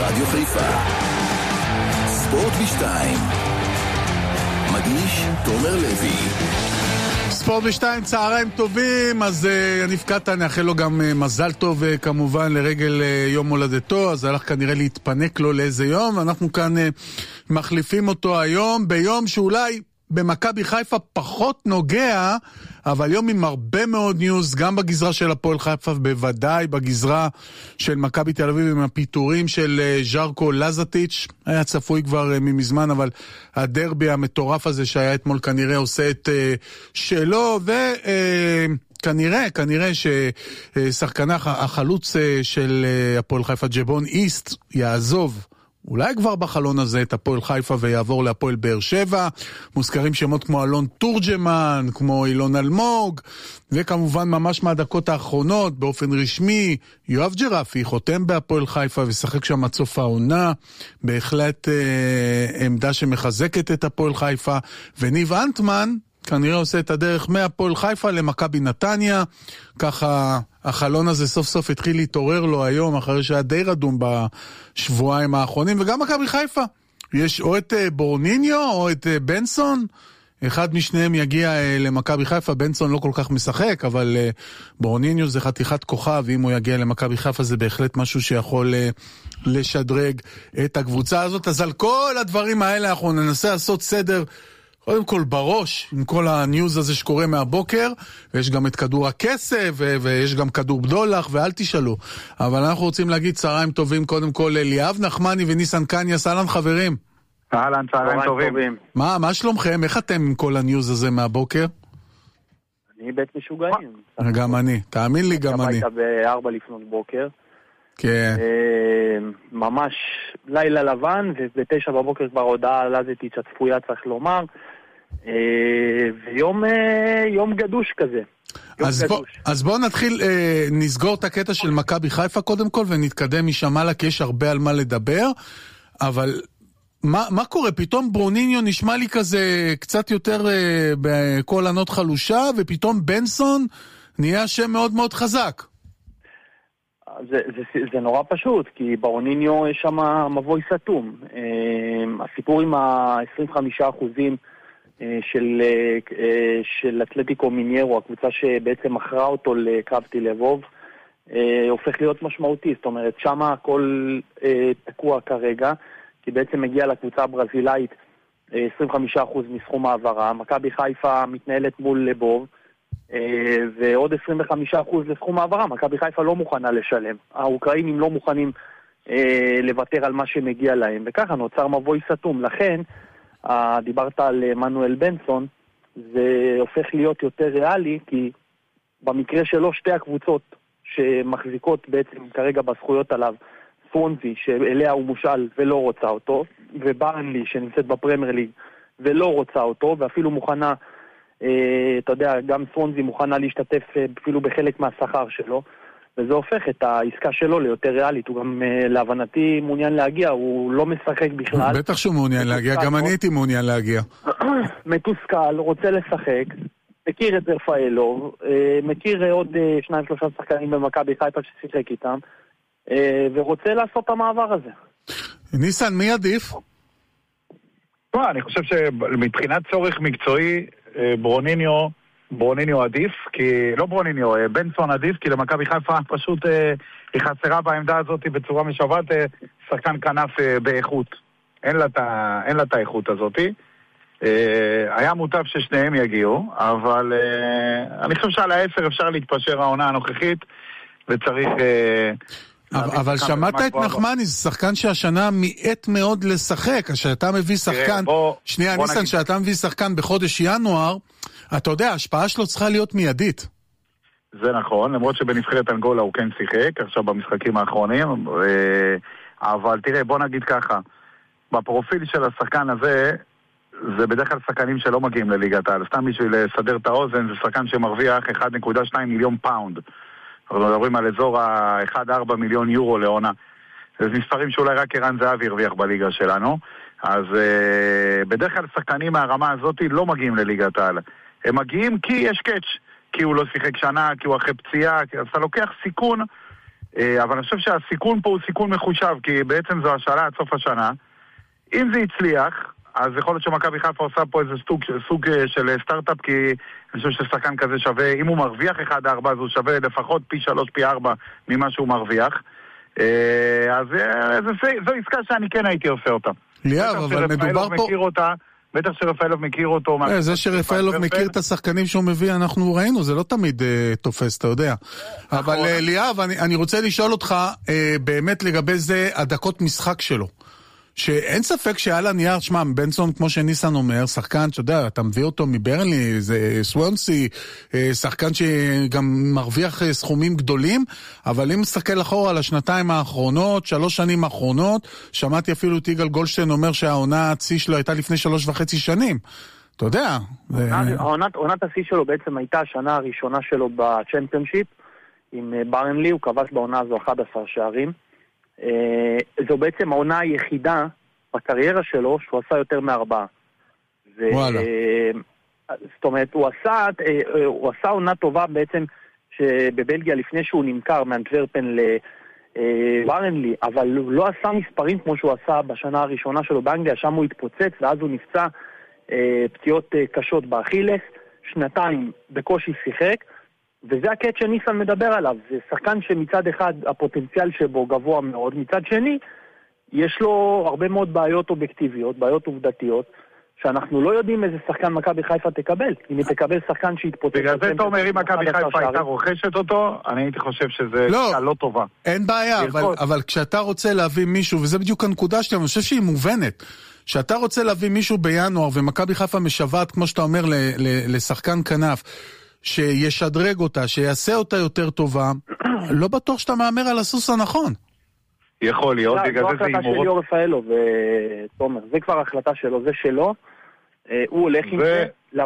רדיו חיפה. ספורט בשתיים. מגיש תומר לוי. ספורט בשתיים, צהריים טובים. אז נפקעת, נאחל לו גם מזל טוב כמובן לרגל יום הולדתו. אז הלך כנראה להתפנק לו לאיזה יום. אנחנו כאן מחליפים אותו היום ביום שאולי במכבי חיפה פחות נוגע, אבל יום עם הרבה מאוד ניוז, גם בגזרה של הפועל חיפה, בוודאי בגזרה של מכבי תל אביב עם הפיטורים של ז'רקו לזטיץ'. היה צפוי כבר ממזמן, אבל הדרבי המטורף הזה שהיה אתמול כנראה עושה את שלו, כנראה ששחקנה החלוץ של הפועל חיפה, ג'בון איסט, יעזוב אולי כבר בחלון הזה את הפועל חיפה ויעבור להפועל באר שבע. מוזכרים שמות כמו אלון תורג'מן, כמו אילון אלמוג, וכמובן ממש מהדקות האחרונות באופן רשמי יואב ג'רפי חותם בהפועל חיפה ושחק שם עד סוף העונה. בהחלט עמדה שמחזקת את הפועל חיפה. וניב אנטמן כנראה עושה את הדרך מהפועל חיפה למכבי נתניה. ככה החלון הזה סוף סוף התחיל להתעורר לו היום, אחרי שהיה די רדום בשבועיים האחרונים. וגם מכבי חיפה, יש או את בורניניו או את בנסון, אחד משניהם יגיע למכבי חיפה. בנסון לא כל כך משחק, אבל בורניניו זה חתיכת כוכב, ואם הוא יגיע למכבי חיפה זה בהחלט משהו שיכול לשדרג את הקבוצה הזאת. אז על כל הדברים האלה אנחנו ננסה לעשות סדר קודם כל בראש, עם כל הניוז הזה שקורה מהבוקר, ויש גם את כדור הכסף, ויש גם כדור בדולח, ואל תשאלו. אבל אנחנו רוצים להגיד צהריים טובים, קודם כל ליאב נחמני וניסן קניאס. אהלן חברים. אהלן, צהריים טובים. מה שלומכם? איך אתם עם כל הניוז הזה מהבוקר? אני בית משוגעים. גם אני, תאמין לי, גם אני. הביתה ב-4 לפנות בוקר. כן. ממש לילה לבן, וב-9 בבוקר כבר הודעה על לזטיץ' הצפויה, צריך לומר. ויום גדוש כזה. אז בואו נתחיל, נסגור את הקטע של מכבי חיפה קודם כל, ונתקדם משם הלאה, כי יש הרבה על מה לדבר. אבל מה קורה? פתאום ברוניניו נשמע לי כזה קצת יותר בכל ענות חלושה, ופתאום בנסון נהיה שם מאוד מאוד חזק. זה נורא פשוט, כי ברוניניו יש שם מבוי סתום. הסיפור עם ה-25% של אתלטיקו מיניירו, הקבוצה שבעצם מכרה אותו לקרב תל-אביב, הופך להיות משמעותי. זאת אומרת, שם הכל תקוע כרגע, כי בעצם מגיע לקבוצה הברזילאית 25% מסכום העברה. מכבי חיפה מתנהלת מול לבוב, ועוד 25% לסכום העברה. מכבי חיפה לא מוכנה לשלם. האוקראינים לא מוכנים לוותר על מה שמגיע להם, וככה נוצר מבוי סתום. לכן, דיברת על מנואל בנסון, זה הופך להיות יותר ריאלי, כי במקרה שלו שתי הקבוצות שמחזיקות בעצם כרגע בזכויות עליו, סוונזי שאליה הוא מושאל ולא רוצה אותו, וברנלי שנמצאת בפרמייר ליג ולא רוצה אותו, ואפילו מוכנה, אתה יודע, גם סוונזי מוכנה להשתתף אפילו בחלק מהשכר שלו, וזה הופך את העסקה שלו ליותר ריאלית. הוא גם להבנתי מעוניין להגיע, הוא לא משחק בכלל. בטח שהוא מעוניין להגיע, גם אני הייתי מעוניין להגיע. מתוסכל, רוצה לשחק, מכיר את רפאלוב, מכיר עוד 2-3 שחקנים במכבי חיפה ששיחק איתם, ורוצה לעשות את המעבר הזה. ניסן, מי עדיף? אני חושב שמבחינת צורך מקצועי, ברוניניו עדיף, כי לא ברוניניו, בנסון עדיף, כי למכבי חיפה פשוט היא חסרה בעמדה הזאת בצורה משוועת, שחקן כנף באיכות. אין לה את האיכות הזאת. היה מוטב ששניהם יגיעו, אבל אני חושב שעל ה10 אפשר להתפשר העונה הנוכחית, וצריך... אבל שמעת את נחמני, זה שחקן שהשנה מיעט מאוד לשחק. כשאתה מביא שחקן, שנייה ניסן, שאתה מביא שחקן בחודש ינואר, אתה יודע, ההשפעה שלו צריכה להיות מיידית. זה נכון, למרות שבנבחרת אנגולה הוא כן שיחק, עכשיו במשחקים האחרונים, אבל תראה, בוא נגיד ככה, בפרופיל של השחקן הזה, זה בדרך כלל שחקנים שלא מגיעים לליגת העל, סתם בשביל לסדר את האוזן, זה שחקן שמרוויח 1.2 מיליון פאונד. אנחנו מדברים על אזור ה-1.4 מיליון יורו לעונה. זה מספרים שאולי רק ערן זהבי הרוויח בליגה שלנו. אז בדרך כלל שחקנים מהרמה הזאת לא מגיעים לליגת העל. הם מגיעים כי יש קאץ', כי הוא לא שיחק שנה, כי הוא אחרי פציעה, אז אתה לוקח סיכון אבל אני חושב שהסיכון פה הוא סיכון מחושב, כי בעצם זו השאלה עד סוף השנה. אם זה הצליח, אז יכול להיות שמכבי חיפה עושה פה איזה סוג של סטארט-אפ, כי אני חושב ששחקן כזה שווה, אם הוא מרוויח 1-4, אז הוא שווה לפחות פי 3, פי 4 ממה שהוא מרוויח. אז זו עסקה שאני כן הייתי עושה אותה. ליאב, אבל מדובר פה... בטח שרפאלוב מכיר אותו. זה שרפאלוב מכיר את השחקנים שהוא מביא, אנחנו ראינו, זה לא תמיד תופס, אתה יודע. אבל ליאב, אני רוצה לשאול אותך באמת לגבי זה הדקות משחק שלו. שאין ספק שעל הנייר, שמע, בנסון, כמו שניסן אומר, שחקן, אתה יודע, אתה מביא אותו מברנלי, זה סוונסי, שחקן שגם מרוויח סכומים גדולים, אבל אם מסתכל אחורה על השנתיים האחרונות, 3 שנים האחרונות, שמעתי אפילו את יגאל גולדשטיין אומר שהעונה הצי שלו הייתה לפני 3.5 שנים. אתה יודע. עונת השיא שלו בעצם הייתה השנה הראשונה שלו בצ'מפיונשיפ, עם ברנלי, הוא כבש בעונה הזו 11 שערים. זו בעצם העונה היחידה בקריירה שלו שהוא עשה יותר מ4. וואלה. זאת אומרת, הוא עשה עונה טובה בעצם שבבלגיה לפני שהוא נמכר מאנטוורפן לברנלי, אבל הוא לא עשה מספרים כמו שהוא עשה בשנה הראשונה שלו באנגליה, שם הוא התפוצץ ואז הוא נפצע פציעות קשות באכילס, 2 בקושי שיחק, וזה הקט שניסן מדבר עליו. זה שחקן שמצד אחד הפוטנציאל שבו גבוה מאוד, מצד שני יש לו הרבה מאוד בעיות אובייקטיביות, בעיות עובדתיות, שאנחנו לא יודעים איזה שחקן מכבי חיפה תקבל. אם היא תקבל שחקן שהתפוצץ... בגלל זה אתה אומר, אם מכבי חיפה הייתה רוכשת אותו, אני הייתי חושב שזה לא טובה. אין בעיה, אבל כשאתה רוצה להביא מישהו, וזה בדיוק הנקודה שלי, אני חושב שהיא מובנת, שאתה רוצה להביא מישהו בינואר, ומכבי חיפה משוועת, כמו שאתה אומר, לשחקן כנף, שישדרג אותה, שיעשה אותה יותר טובה, לא בטוח שאתה מאמר על הסוס הנכון. יכול להיות, בגלל זה זה החלטה של ליאור רפאלוב, תומר, זה כבר החלטה שלו, זה שלו, הוא הולך עם זה,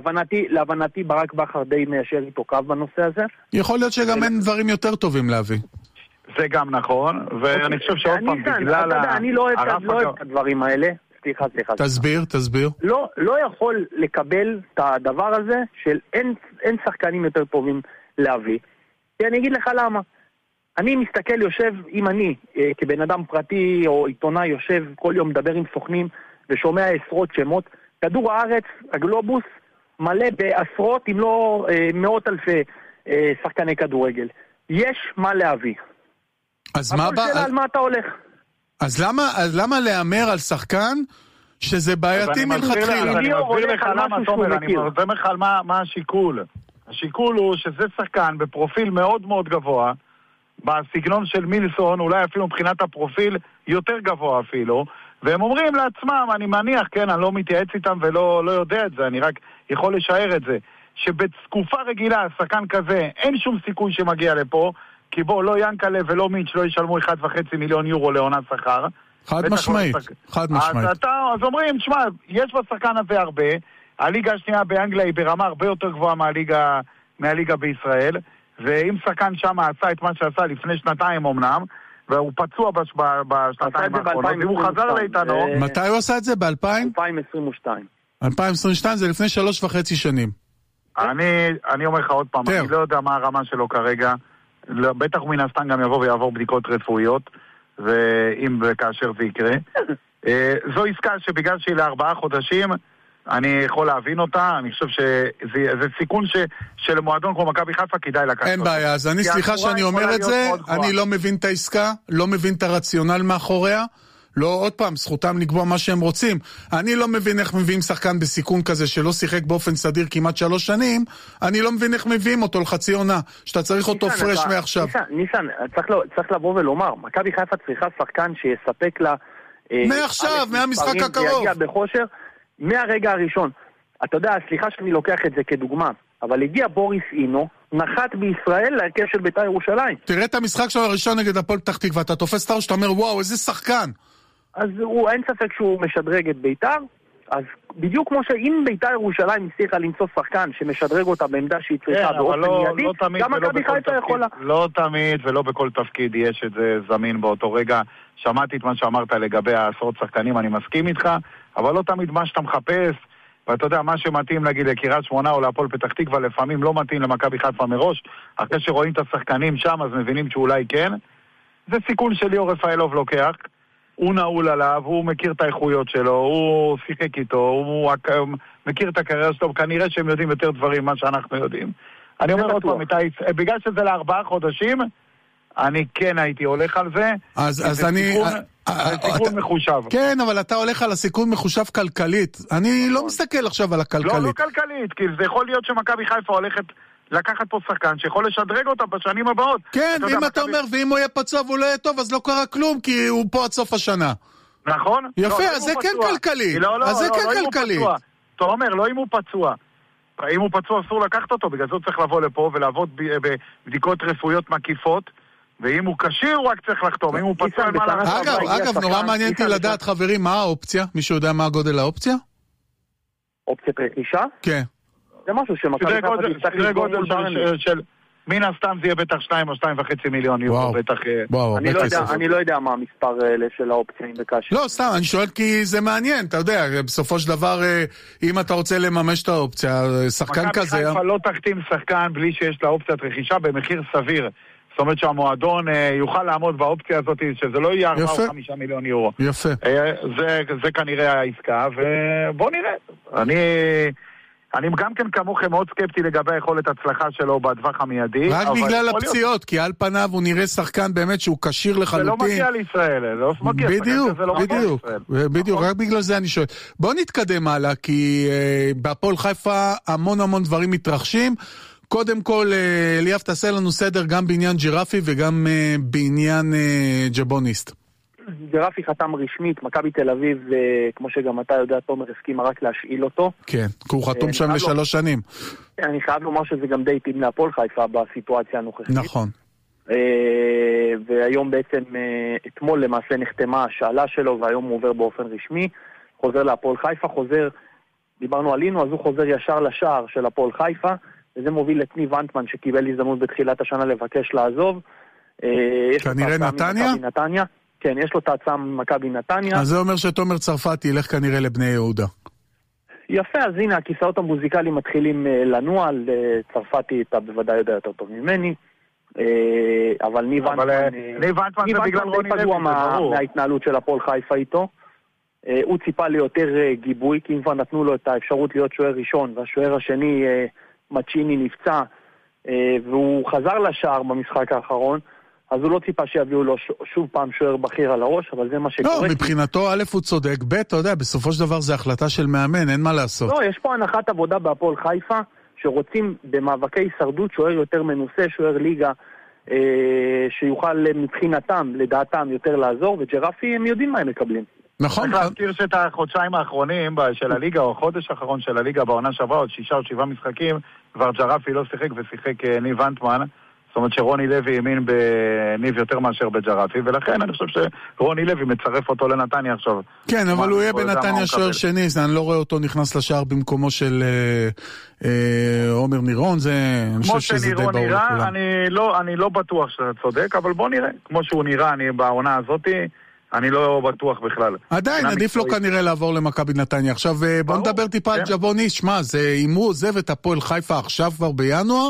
להבנתי ברק בכר די מיישר איתו קו בנושא הזה. יכול להיות שגם אין דברים יותר טובים להביא. זה גם נכון, ואני חושב שעוד פעם, בגלל... אני לא אוהב את הדברים האלה, סליחה. תסביר. לא יכול לקבל את הדבר הזה של אין שחקנים יותר טובים להביא. כי אני אגיד לך למה. אני מסתכל, יושב, אם אני כבן אדם פרטי או עיתונאי יושב כל יום מדבר עם סוכנים ושומע עשרות שמות, כדור הארץ, הגלובוס, מלא בעשרות אם לא מאות אלפי שחקני כדורגל. יש מה להביא. אז מה על מה אתה הולך? אז למה לאמר על שחקן שזה בעייתי מלכתחילה? אני מסביר לך למה, תומר, אני מסביר לך על מה השיקול. השיקול הוא שזה שחקן בפרופיל מאוד מאוד גבוה, בסגנון של מילסון, אולי אפילו מבחינת הפרופיל יותר גבוה אפילו, והם אומרים לעצמם, אני מניח, כן, אני לא מתייעץ איתם ולא יודע את זה, אני רק יכול לשער את זה, שבתקופה רגילה, שחקן כזה, אין שום סיכוי שמגיע לפה, כי בו לא ינקלה ולא מיץ' לא ישלמו 1.5 מיליון יורו לעונת שכר. חד משמעית. אז אומרים, תשמע, יש בשחקן הזה הרבה, הליגה השנייה באנגליה היא ברמה הרבה יותר גבוהה מהליגה בישראל, ואם שחקן שם עשה את מה שעשה לפני 2 אמנם, והוא פצוע בשנתיים האחרונות, אם הוא חזר לאיתנו... מתי הוא עשה את זה? ב-2000? 2022. 2022 זה לפני 3.5 שנים. אני אומר לך עוד פעם, אני לא יודע מה הרמה שלו כרגע, בטח מן הסתם גם יבוא ויעבור בדיקות רפואיות, ואם וכאשר זה יקרה. זו עסקה שבגלל שהיא ל4 חודשים, אני יכול להבין אותה, אני חושב שזה סיכון שלמועדון כמו מכבי חיפה כדאי לקחת. אין בעיה, אז אני סליחה שאני אומר את זה, אני לא מבין את העסקה, לא מבין את הרציונל מאחוריה, לא עוד פעם, זכותם לקבוע מה שהם רוצים. אני לא מבין איך מביאים שחקן בסיכון כזה שלא שיחק באופן סדיר כמעט 3 שנים, אני לא מבין איך מביאים אותו לחצי עונה, שאתה צריך אותו פרש מעכשיו. ניסן, צריך לבוא ולומר, מכבי חיפה צריכה שחקן שיספק לה... מעכשיו, מהמשחק הקרוב. ויגיע בחושר, מהרגע הראשון. אתה יודע, סליחה שאני לוקח את זה כדוגמה, אבל הגיע בוריס אינו, נחת בישראל להרכב של בית"ר ירושלים. תראה את המשחק שלו הראשון נגד הפועל פתח תקווה, ואתה תופס את שאתה אומר, וואו, איזה שחקן. אז אין ספק שהוא משדרג את בית"ר, אז בדיוק כמו שאם בית"ר ירושלים הצליחה למצוא שחקן שמשדרג אותה בעמדה שהיא צריכה באופן מיידי, גם מכבי חיפה יכולה. לא תמיד ולא בכל תפקיד יש את זה זמין באותו רגע. שמעתי את מה שאמרת לגבי העשרות שחקנים, אני מסכים איתך, אבל לא תמיד מה שאתה מחפש, ואתה יודע, מה שמתאים להגיד לקריית שמונה או להפועל פתח תקווה, לפעמים לא מתאים למכבי חיפה מראש, אחרי שרואים את השחקנים שם אז מבינים שאולי כן, זה סיכון שליאור רפאלוב לוקח, הוא נעול עליו, הוא מכיר את האיכויות שלו, הוא שיחק איתו, הוא מכיר את הקריירה שלו, כנראה שהם יודעים יותר דברים מה שאנחנו יודעים. אני אומר עוד פעם, בגלל שזה ל4 חודשים, אני כן הייתי הולך על זה. אז אני... סיכון מחושב. כן, אבל אתה הולך על הסיכון מחושב כלכלית. אני לא מסתכל עכשיו על הכלכלית. לא כלכלית, כי זה יכול להיות שמכבי חיפה הולכת לקחת פה שחקן שיכול לשדרג אותה בשנים הבאות. כן, ואם אתה אומר, ואם הוא יהיה פצוע והוא לא יהיה טוב, אז לא קרה כלום, כי הוא פה עד סוף השנה. נכון? יפה, אז זה כן כלכלי. אז זה כן כלכלי. אתה אומר, לא אם הוא פצוע. אם הוא פצוע אסור לקחת אותו, בגלל זה הוא צריך לבוא לפה ולעבוד בבדיקות רפואיות מקיפות, ואם הוא קשיר הוא רק צריך לחתום. אם הוא פצוע... אגב, נורא מעניין אותי לדעת, חברים, מה האופציה? מישהו יודע מה הגודל האופציה? אופציית רכישה? כן. זה משהו שמכבי חיפה תצטרך לסגור מול ברנלי. מן הסתם זה יהיה בטח 2 או 2.5 מיליון יורו. אני לא יודע מה המספר של האופציה אם בקש. לא, סתם, אני שואל כי זה מעניין, אתה יודע, בסופו של דבר, אם אתה רוצה לממש את האופציה, שחקן כזה... מכבי חיפה לא תחתים שחקן בלי שיש לה אופציית רכישה במחיר סביר. זאת אומרת שהמועדון יוכל לעמוד באופציה הזאת, שזה לא יהיה 4 או 5 מיליון יורו. יפה. זה כנראה העסקה, ובוא נראה. אני גם כן כמוכם מאוד סקפטי לגבי היכולת הצלחה שלו בטווח המיידי. רק בגלל הפציעות, כי על פניו הוא נראה שחקן באמת שהוא קשיר לחלוטין. זה לא מגיע לישראל, זה לא מגיע. בדיוק, רק בגלל זה אני שואל. בוא נתקדם הלאה, כי בהפועל חיפה המון דברים מתרחשים. קודם כל, ליאב תעשה לנו סדר גם בעניין ג'רפי וגם בעניין ג'בוניסט. ג'רפי חתם רשמית, מכבי תל אביב, כמו שגם אתה יודע, תומר הסכימה רק להשאיל אותו. כן, כי הוא חתום שם ל3 שנים. אני חייב לומר שזה גם די התאים להפועל חיפה בסיטואציה הנוכחית. נכון. והיום בעצם, אתמול למעשה נחתמה השאלה שלו, והיום הוא עובר באופן רשמי, חוזר להפועל חיפה, דיברנו עלינו, אז הוא חוזר ישר לשער של הפועל חיפה, וזה מוביל את ניב אנטמן שקיבל הזדמנות בתחילת השנה לבקש לעזוב. כנראה נתניה? כן, יש לו את ההצעה ממכבי נתניה. אז זה אומר שתומר צרפתי ילך כנראה לבני יהודה. יפה, אז הנה, הכיסאות המוזיקליים מתחילים לנוע, צרפתי אתה בוודאי יודע יותר טוב ממני, אבל ניב אנטמן זה בגלל רוני לוי, זה ברור. מההתנהלות של הפועל חיפה איתו. הוא ציפה ליותר גיבוי, כי אם כבר נתנו לו את האפשרות להיות שוער ראשון, והשוער השני, מצ'יני, נפצע, והוא חזר לשער במשחק האחרון, אז הוא לא ציפה שיביאו לו שוב פעם שוער בכיר על הראש, אבל זה מה שקורה. לא, מבחינתו א' הוא צודק, ב' אתה יודע, בסופו של דבר זה החלטה של מאמן, אין מה לעשות. לא, יש פה הנחת עבודה בהפועל חיפה, שרוצים במאבקי הישרדות שוער יותר מנוסה, שוער ליגה, שיוכל מבחינתם, לדעתם, יותר לעזור, וג'רפי הם יודעים מה הם מקבלים. נכון. צריך להזכיר שאת החודשיים האחרונים של הליגה, או החודש האחרון של הליגה בעונה שעברה, עוד 6 או 7 משחקים, כבר ג'רפי לא שיחק ושיחק ניב אנטמן. זאת אומרת שרוני לוי האמין בניב יותר מאשר בג'רפי, ולכן אני חושב שרוני לוי מצרף אותו לנתניה עכשיו. כן, אבל הוא יהיה בנתניה שוער שני, אני לא רואה אותו נכנס לשער במקומו של עומר נירון, אני חושב שזה די ברור לכולם. אני לא בטוח שאתה צודק, אבל בוא נראה. כמו שהוא נראה, בעונה הזאת, אני לא בטוח בכלל. עדיין, עדיף לו כנראה לעבור למכבי נתניה. עכשיו בוא נדבר טיפה על ג'בוניסט, שמע, אם הוא עוזב את הפועל חיפה עכשיו כבר בינואר,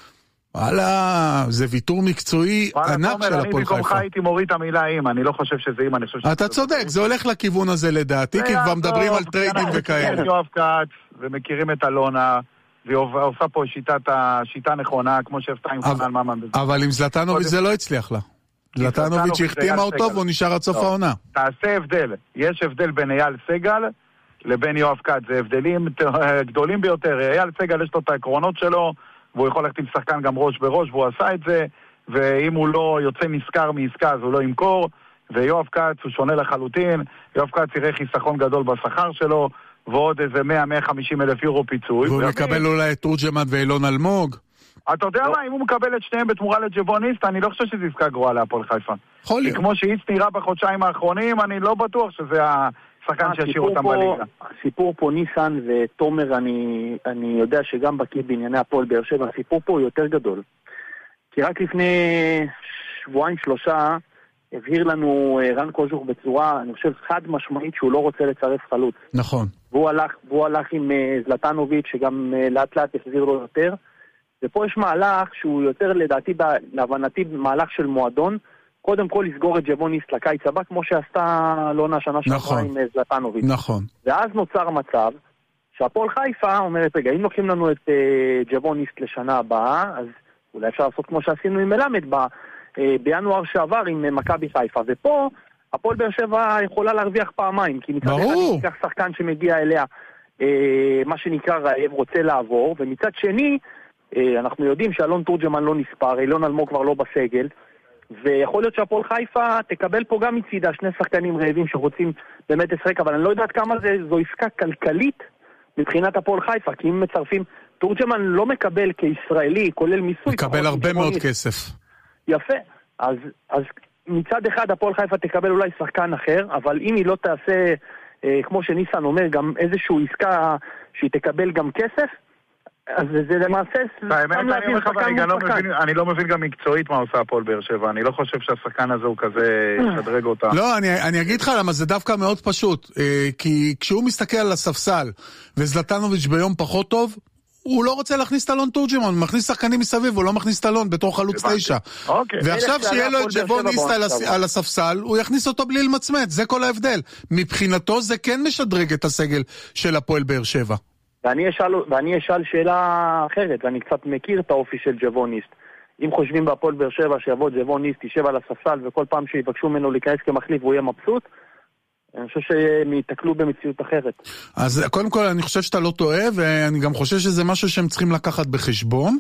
וואלה, זה ויתור מקצועי ענק של הפועל חיפה. אני במקומך הייתי מוריד את המילה אם, אני לא חושב שזה אם, אני חושב שזה... אתה צודק, זה הולך לכיוון הזה לדעתי, כי כבר מדברים על טריידים וכאלה. יואב כץ, ומכירים את אלונה, והיא עושה פה שיטה נכונה, כמו שהפתה עם חנן ממן. אבל עם זלטנוביץ' זה לא הצליח לה. זלטנוביץ' החתימה אותו והוא נשאר עד סוף העונה. תעשה הבדל, יש הבדל בין אייל סגל לבין יואב כץ, זה הבדלים גדולים ביותר. אייל סגל יש לו את העקרונות שלו, והוא יכול להחתים שחקן גם ראש בראש, והוא עשה את זה, ואם הוא לא יוצא נזכר מעסקה, אז הוא לא ימכור, ויואב כץ הוא שונה לחלוטין, יואב כץ יראה חיסכון גדול בשכר שלו, ועוד איזה 100-150 אלף יורו פיצוי. והוא מקבל אולי את תורג'מן ואילון אלמוג. אתה יודע מה, אם הוא מקבל את שניהם בתמורה לג'בוניסט, אני לא חושב שזה עסקה גרועה להפועל חיפה. כי כמו שאיץ נראה בחודשיים האחרונים, אני לא בטוח שזה השחקן שישאיר אותם בליגה. הסיפור פה ניסן ותומר, אני יודע שגם בקיא בענייני הפועל באר שבע, הסיפור פה הוא יותר גדול. כי רק לפני 2-3 הבהיר לנו רן קוז'וך בצורה, אני חושב, חד משמעית שהוא לא רוצה לצרף חלוץ. נכון. והוא הלך עם זלטנוביץ' שגם לאט לאט החזיר לו יותר. ופה יש מהלך שהוא יותר לדעתי, להבנתי, מהלך של מועדון, קודם כל לסגור את ג'בוניסט לקיץ הבא, כמו שעשתה לונה שנה שעברה עם זלטנוביץ'. נכון. ואז נוצר מצב שהפועל חיפה אומרת, רגע, אם לוקחים לנו את ג'בוניסט לשנה הבאה, אז אולי אפשר לעשות כמו שעשינו עם מלמד בינואר שעבר עם מכבי חיפה, ופה הפועל באר שבע יכולה להרוויח פעמיים, כי מצד אחד ניקח שחקן שמגיע אליה, מה שנקרא רעב, רוצה לעבור, ומצד שני, אנחנו יודעים שאלון תורג'מן לא נספר, אילון אלמוג כבר לא בסגל, ויכול להיות שהפועל חיפה תקבל פה גם מצידה שני שחקנים רעבים שרוצים באמת לשחק, אבל אני לא יודעת כמה זו עסקה כלכלית מבחינת הפועל חיפה, כי אם מצרפים, תורג'מן לא מקבל כישראלי, כולל מיסוי. מקבל הרבה מאוד כסף. יפה, אז מצד אחד הפועל חיפה תקבל אולי שחקן אחר, אבל אם היא לא תעשה, כמו שניסן אומר, גם איזושהי עסקה שהיא תקבל גם כסף, אז זה למעשה... אני לא מבין גם מקצועית מה עושה הפועל באר שבע. אני לא חושב שהשחקן הזה הוא כזה ישדרג אותה. לא, אני אגיד לך למה זה דווקא מאוד פשוט. כי כשהוא מסתכל על הספסל וזלטנוביץ' ביום פחות טוב, הוא לא רוצה להכניס את אלון תורג'מן, הוא מכניס שחקנים מסביב, הוא לא מכניס את אלון בתור חלוץ 9. ועכשיו שיהיה לו את ג'בוניסט על הספסל, הוא יכניס אותו בלי למצמץ, זה כל ההבדל. מבחינתו זה כן משדרג את הסגל של הפועל באר שבע. ואני אשאל שאלה אחרת, ואני קצת מכיר את האופי של ג'בוניסט. אם חושבים בהפועל באר שבע שיבוא ג'בוניסט, יישב על הספסל, וכל פעם שיבקשו ממנו להיכנס כמחליף והוא יהיה מבסוט, אני חושב שהם יתקלו במציאות אחרת. אז קודם כל אני חושב שאתה לא טועה, ואני גם חושב שזה משהו שהם צריכים לקחת בחשבון,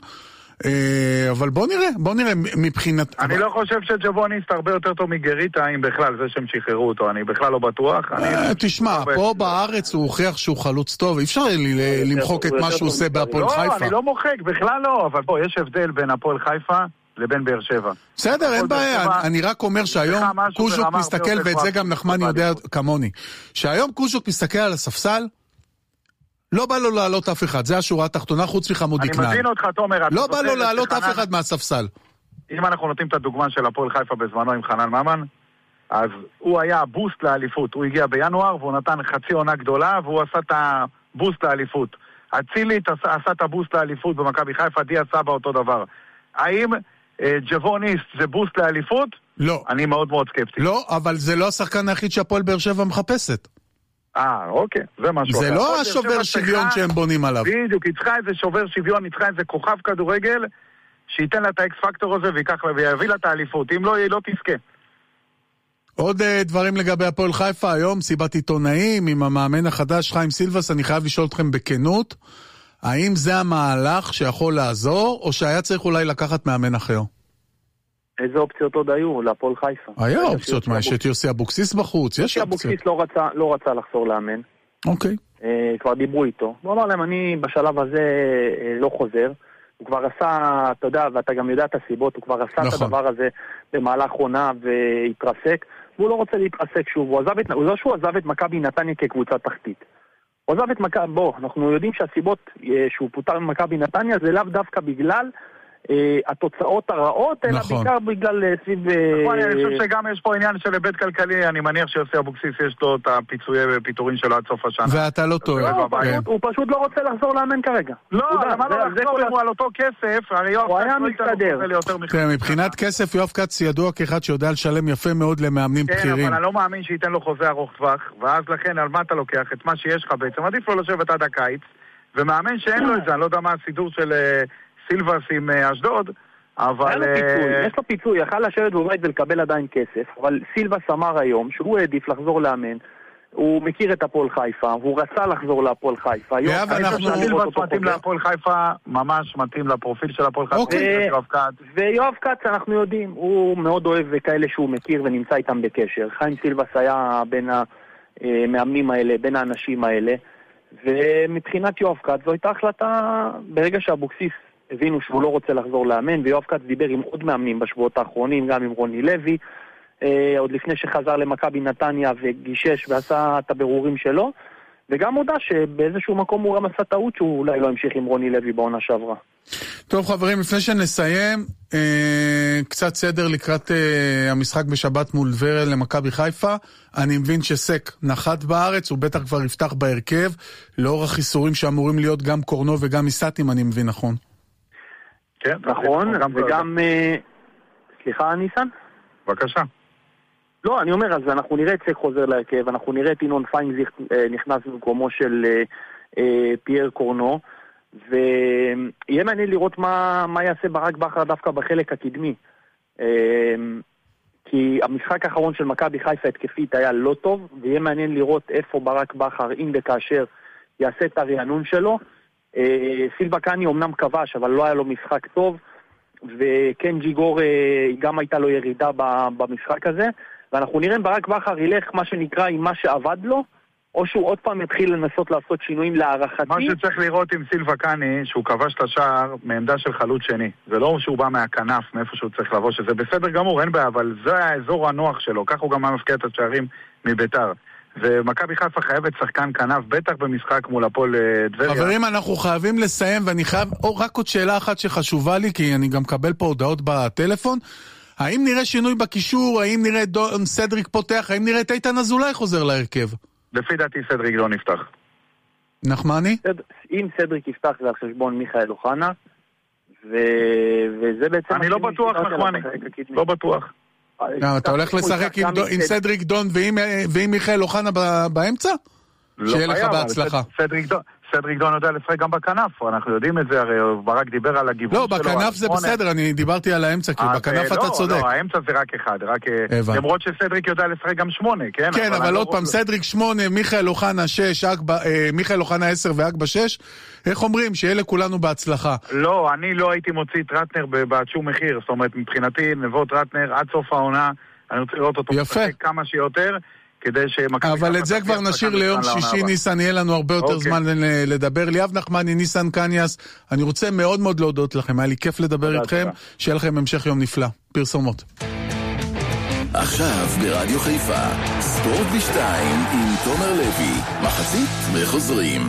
אבל בוא נראה מבחינת... אני לא חושב שג'בוניסט הרבה יותר טוב מגריטה, אם בכלל זה שהם שחררו אותו, אני בכלל לא בטוח. תשמע, פה בארץ הוא הוכיח שהוא חלוץ טוב, אי אפשר למחוק את מה שהוא עושה בהפועל חיפה. לא, אני לא מוחק, בכלל לא, אבל פה יש הבדל בין הפועל חיפה לבין באר שבע. בסדר, אין בעיה, אני רק אומר שהיום קוז'וק מסתכל, ואת זה גם נחמן יודע כמוני, שהיום קוז'וק מסתכל על הספסל, לא בא לו לעלות אף אחד, זה השורה התחתונה חוץ מחמודי כנען. אני מבין אותך, תומר. לא בא לו לעלות אף אחד מהספסל. אם אנחנו נותנים את הדוגמה של הפועל חיפה בזמנו עם חנן ממן, אז הוא היה בוסט לאליפות, הוא הגיע בינואר והוא נתן חצי עונה גדולה והוא עשה את הבוסט לאליפות. אצילית עשה את הבוסט לאליפות במכבי חיפה, דיה סבא אותו דבר. האם ג'בוניסט זה בוסט לאליפות? לא. אני מאוד מאוד סקפטי. לא, אבל זה לא השחקן היחיד שהפועל באר שבע מחפשת. אוקיי, זה משהו. זה לא השובר שוויון שהם בונים עליו. בדיוק, היא צריכה איזה שובר שוויון, היא צריכה איזה כוכב כדורגל, שייתן לה את האקס פקטור הזה ויביא לה את האליפות. אם לא, היא לא תזכה. עוד דברים לגבי הפועל חיפה, היום סיבת עיתונאים עם המאמן החדש חיים סילבס, אני חייב לשאול אתכם בכנות, האם זה המהלך שיכול לעזור, או שהיה צריך אולי לקחת מאמן אחר? איזה אופציות עוד היו להפועל חיפה? היה אופציות, מה, יש את יוסי אבוקסיס בחוץ, יש אופציות. אבוקסיס לא רצה לחזור לאמן. אוקיי. כבר דיברו איתו. הוא אמר להם, אני בשלב הזה לא חוזר. הוא כבר עשה, אתה יודע, ואתה גם יודע את הסיבות, הוא כבר עשה את הדבר הזה במהלך עונה והתרסק, והוא לא רוצה להתרסק שוב. הוא לא שהוא עזב את מכבי נתניה כקבוצה תחתית. הוא עזב את מכבי, אנחנו יודעים שהסיבות שהוא פוטר ממכבי נתניה זה לאו דווקא בגלל התוצאות הרעות, אלא בעיקר בגלל סביב... אני חושב שגם יש פה עניין של היבט כלכלי, אני מניח שיוסי אבוקסיס יש לו את הפיצויי ופיטורין שלו עד סוף השנה. ואתה לא טועה. הוא פשוט לא רוצה לחזור לאמן כרגע. לא, למה לא לחזור אם הוא על אותו כסף? הוא היה מסתדר. מבחינת כסף, יואב כץ ידוע כאחד שיודע לשלם יפה מאוד למאמנים בכירים. כן, אבל אני לא מאמין שייתן לו חוזה ארוך טווח, ואז לכן על מה אתה לוקח? את מה שיש לך בעצם. עדיף לו לשבת עד הקיץ, ומאמן שאין לו את זה, אני לא יודע מה הסידור של סילבס עם אשדוד, אבל... יש לו פיצוי, יכל לשבת בבית ולקבל עדיין כסף, אבל סילבס אמר היום שהוא העדיף לחזור לאמן, הוא מכיר את הפועל חיפה, והוא רצה לחזור להפועל חיפה. סילבס מתאים להפועל חיפה, ממש מתאים לפרופיל של הפועל חיפה. ויואב כץ, אנחנו יודעים, הוא מאוד אוהב כאלה שהוא מכיר ונמצא איתם בקשר. חיים סילבס היה בין המאמנים האלה, בין האנשים האלה, ומבחינת יואב כץ זו הייתה החלטה, ברגע שאבוקסיס הבינו שהוא לא רוצה לחזור לאמן, ויואב כץ דיבר עם עוד מאמנים בשבועות האחרונים, גם עם רוני לוי, עוד לפני שחזר למכבי נתניה וגישש ועשה את הבירורים שלו, וגם הודע שבאיזשהו מקום הוא גם עשה טעות שהוא אולי לא המשיך עם רוני לוי בעונה שעברה. טוב חברים, לפני שנסיים, קצת סדר לקראת המשחק בשבת מול ורל למכבי חיפה. אני מבין שסק נחת בארץ, הוא בטח כבר יפתח בהרכב, לאור החיסורים שאמורים להיות גם קורנו וגם איסטים, אני מבין, נכון? כן, נכון, וגם... סליחה, ניסן? בבקשה. לא, אני אומר, אז אנחנו נראה את סק חוזר להרכב, אנחנו נראה את אינון פיינגזיך נכנס במקומו של פייר קורנו, ויהיה מעניין לראות מה יעשה ברק בכר דווקא בחלק הקדמי. כי המשחק האחרון של מכבי חיפה התקפית היה לא טוב, ויהיה מעניין לראות איפה ברק בכר, אם וכאשר יעשה את הרענון שלו. סילבה קאני אמנם כבש, אבל לא היה לו משחק טוב, וכן ג'יגור גם הייתה לו ירידה במשחק הזה, ואנחנו נראה אם ברק בכר ילך מה שנקרא עם מה שעבד לו, או שהוא עוד פעם יתחיל לנסות לעשות שינויים להערכתי. מה שצריך לראות עם סילבה קאני, שהוא כבש את השער מעמדה של חלוץ שני. זה לא שהוא בא מהכנף, מאיפה שהוא צריך לבוא, שזה בסדר גמור, אין בעיה, אבל זה האזור הנוח שלו, כך הוא גם מפקיע את השערים מביתר. ומכבי חיפה חייבת שחקן כנף, בטח במשחק מול הפועל טבריה. חברים, אנחנו חייבים לסיים, ואני חייב, רק עוד שאלה אחת שחשובה לי, כי אני גם מקבל פה הודעות בטלפון. האם נראה שינוי בקישור? האם נראה סדריק פותח? האם נראה את איתן אזולאי חוזר להרכב? לפי דעתי סדריק לא נפתח. נחמני? אם סדריק יפתח זה על חשבון מיכאל אוחנה, וזה בעצם... אני לא בטוח, נחמני. לא בטוח. אתה הולך לשחק עם סדריק דון ועם מיכאל אוחנה באמצע? שיהיה לך בהצלחה. סדריק דון יודע לשחק גם בכנף, אנחנו יודעים את זה, הרי ברק דיבר על הגיוון שלו. לא, בכנף זה בסדר, אני דיברתי על האמצע, כי בכנף אתה צודק. לא, האמצע זה רק אחד, למרות שסדריק יודע לשחק גם 8, כן? כן, אבל עוד פעם, סדריק 8, מיכאל אוחנה 6, מיכאל אוחנה 10 ואגבה 6, איך אומרים? שיהיה לכולנו בהצלחה. לא, אני לא הייתי מוציא את רטנר בעד שום מחיר, זאת אומרת, מבחינתי, נבות רטנר עד סוף העונה, אני רוצה לראות אותו משחק כמה שיותר, אבל את זה כבר נשאיר ליום שישי, ניסן, יהיה לנו הרבה יותר זמן לדבר. ליאב נחמני, ניסן קניאס, אני רוצה מאוד מאוד להודות לכם, היה לי כיף לדבר איתכם, שיהיה לכם המשך יום נפלא. פרסומות. עכשיו ברדיו חיפה, ספורט בשתיים עם תומר לוי, מחצית וחוזרים.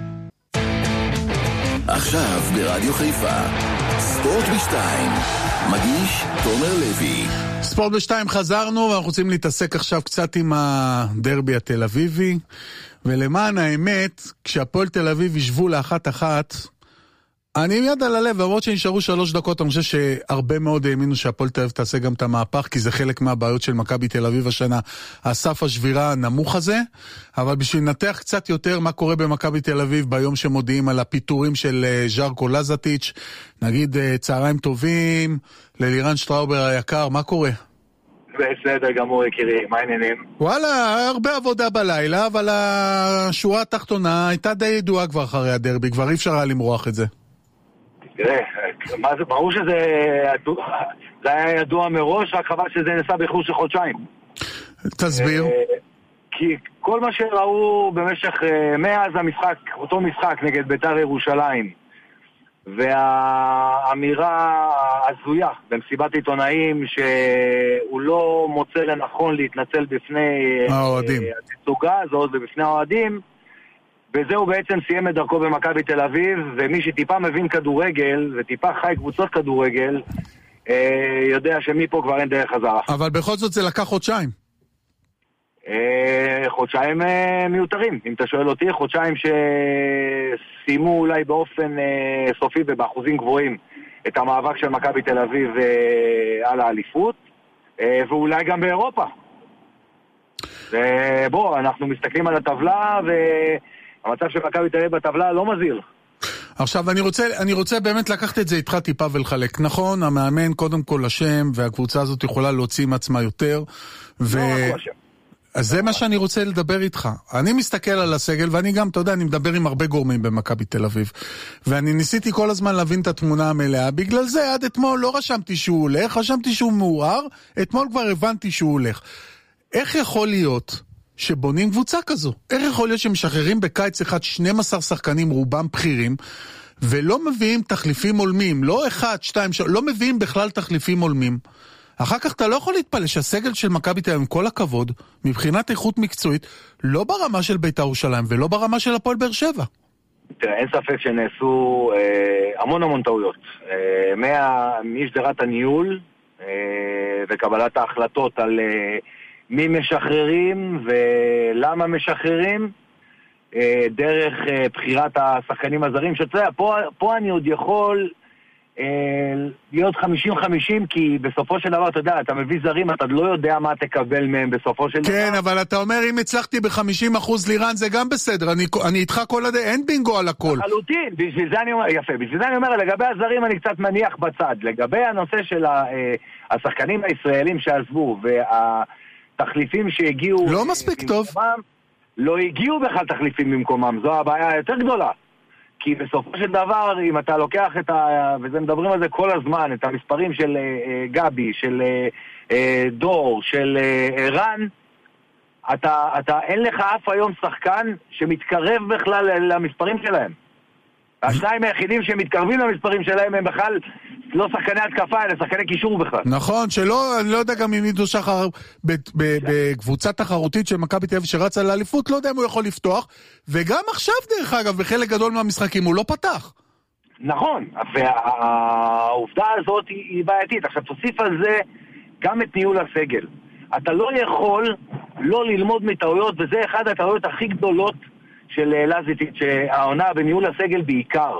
עכשיו ברדיו חיפה, ספורט בשתיים, מגיש תומר לוי. ספורט בשתיים חזרנו, ואנחנו רוצים להתעסק עכשיו קצת עם הדרבי התל אביבי, ולמען האמת, כשהפועל תל אביב ישבו ל1-1, אני עם יד על הלב, למרות שנשארו 3 דקות, אני חושב שהרבה מאוד האמינו שהפועל תל אביב תעשה גם את המהפך, כי זה חלק מהבעיות של מכבי תל אביב השנה, הסף השבירה הנמוך הזה, אבל בשביל לנתח קצת יותר מה קורה במכבי תל אביב ביום שמודיעים על הפיטורים של ז'רקו לזטיץ', נגיד צהריים טובים ללירן שטראובר היקר, מה קורה? בסדר גמור יקירי, מה העניינים? וואלה, הרבה עבודה בלילה, אבל השורה התחתונה הייתה די ידועה כבר אחרי הדרבי, כבר אי אפשר היה למרוח את זה. תראה, ברור שזה היה ידוע מראש, רק חבל שזה נעשה באיחור של חודשיים. תסביר. כי כל מה שראו במשך, מאז המשחק, אותו משחק נגד בית"ר ירושלים, והאמירה הזויה במסיבת עיתונאים שהוא לא מוצא לנכון להתנצל בפני התצוגה הזאת ובפני האוהדים, וזהו בעצם סיים את דרכו במכבי תל אביב, ומי שטיפה מבין כדורגל וטיפה חי קבוצות כדורגל יודע שמפה כבר אין דרך חזרה. אבל בכל זאת זה לקח חודשיים. חודשיים מיותרים, אם אתה שואל אותי, חודשיים שסיימו אולי באופן סופי ובאחוזים גבוהים את המאבק של מכבי תל אביב על האליפות, ואולי גם באירופה. ובוא, אנחנו מסתכלים על הטבלה, והמצב של מכבי תל אביב בטבלה לא מזהיר. עכשיו אני רוצה באמת לקחת את זה איתך טיפה ולחלק. נכון, המאמן קודם כל אשם, והקבוצה הזאת יכולה להוציא עם עצמה יותר, אז זה מה שאני רוצה לדבר איתך. אני מסתכל על הסגל, ואני גם, אתה יודע, אני מדבר עם הרבה גורמים במכבי תל אביב, ואני ניסיתי כל הזמן להבין את התמונה המלאה. בגלל זה עד אתמול לא רשמתי שהוא הולך, רשמתי שהוא מעורר, אתמול כבר הבנתי שהוא הולך. איך יכול להיות שבונים קבוצה כזו? איך יכול להיות שמשחררים בקיץ אחד 12 שחקנים רובם בכירים, ולא מביאים תחליפים עולמים, לא 1, 2, 3, לא מביאים בכלל תחליפים עולמים? אחר כך אתה לא יכול להתפלא שהסגל של מכבי תל אביב, עם כל הכבוד, מבחינת איכות מקצועית, לא ברמה של בית"ר ירושלים ולא ברמה של הפועל באר שבע. תראה, אין ספק שנעשו המון טעויות. משדרת הניהול וקבלת ההחלטות על מי משחררים ולמה משחררים, דרך בחירת השחקנים הזרים, שצריך, פה אני עוד יכול להיות 50-50, כי בסופו של דבר, אתה יודע, אתה מביא זרים, אתה לא יודע מה תקבל מהם בסופו של דבר. כן, אבל אתה אומר, אם הצלחתי ב-50% לירן, זה גם בסדר, אני איתך כל עד... אין בינגו על הכל. חלוטין, בשביל זה אני אומר, יפה, בשביל זה אני אומר, לגבי הזרים אני קצת מניח בצד, לגבי הנושא של השחקנים הישראלים שעזבו, והתחליפים שהגיעו... לא מספיק טוב. לא הגיעו בכלל תחליפים במקומם, זו הבעיה היותר גדולה. כי בסופו של דבר, אם אתה לוקח וזה מדברים על זה כל הזמן, את המספרים של גבי, של דור, של רן, אין לך אף היום שחקן שמתקרב בכלל למספרים שלהם. השניים היחידים שמתקרבים למספרים שלהם הם בכלל לא שחקני התקפה, אלא שחקני קישור בכלל. נכון, שלא, אני לא יודע גם אם עידו שחר בקבוצה תחרותית של מכבי תל אביב שרצה לאליפות, לא יודע אם הוא יכול לפתוח, וגם עכשיו דרך אגב, בחלק גדול מהמשחקים הוא לא פתח. נכון, והעובדה הזאת היא בעייתית. עכשיו תוסיף על זה גם את ניהול הסגל. אתה לא יכול לא ללמוד מטעויות, וזה אחד הטעויות הכי גדולות של לזיטית, שהעונה בניהול הסגל בעיקר.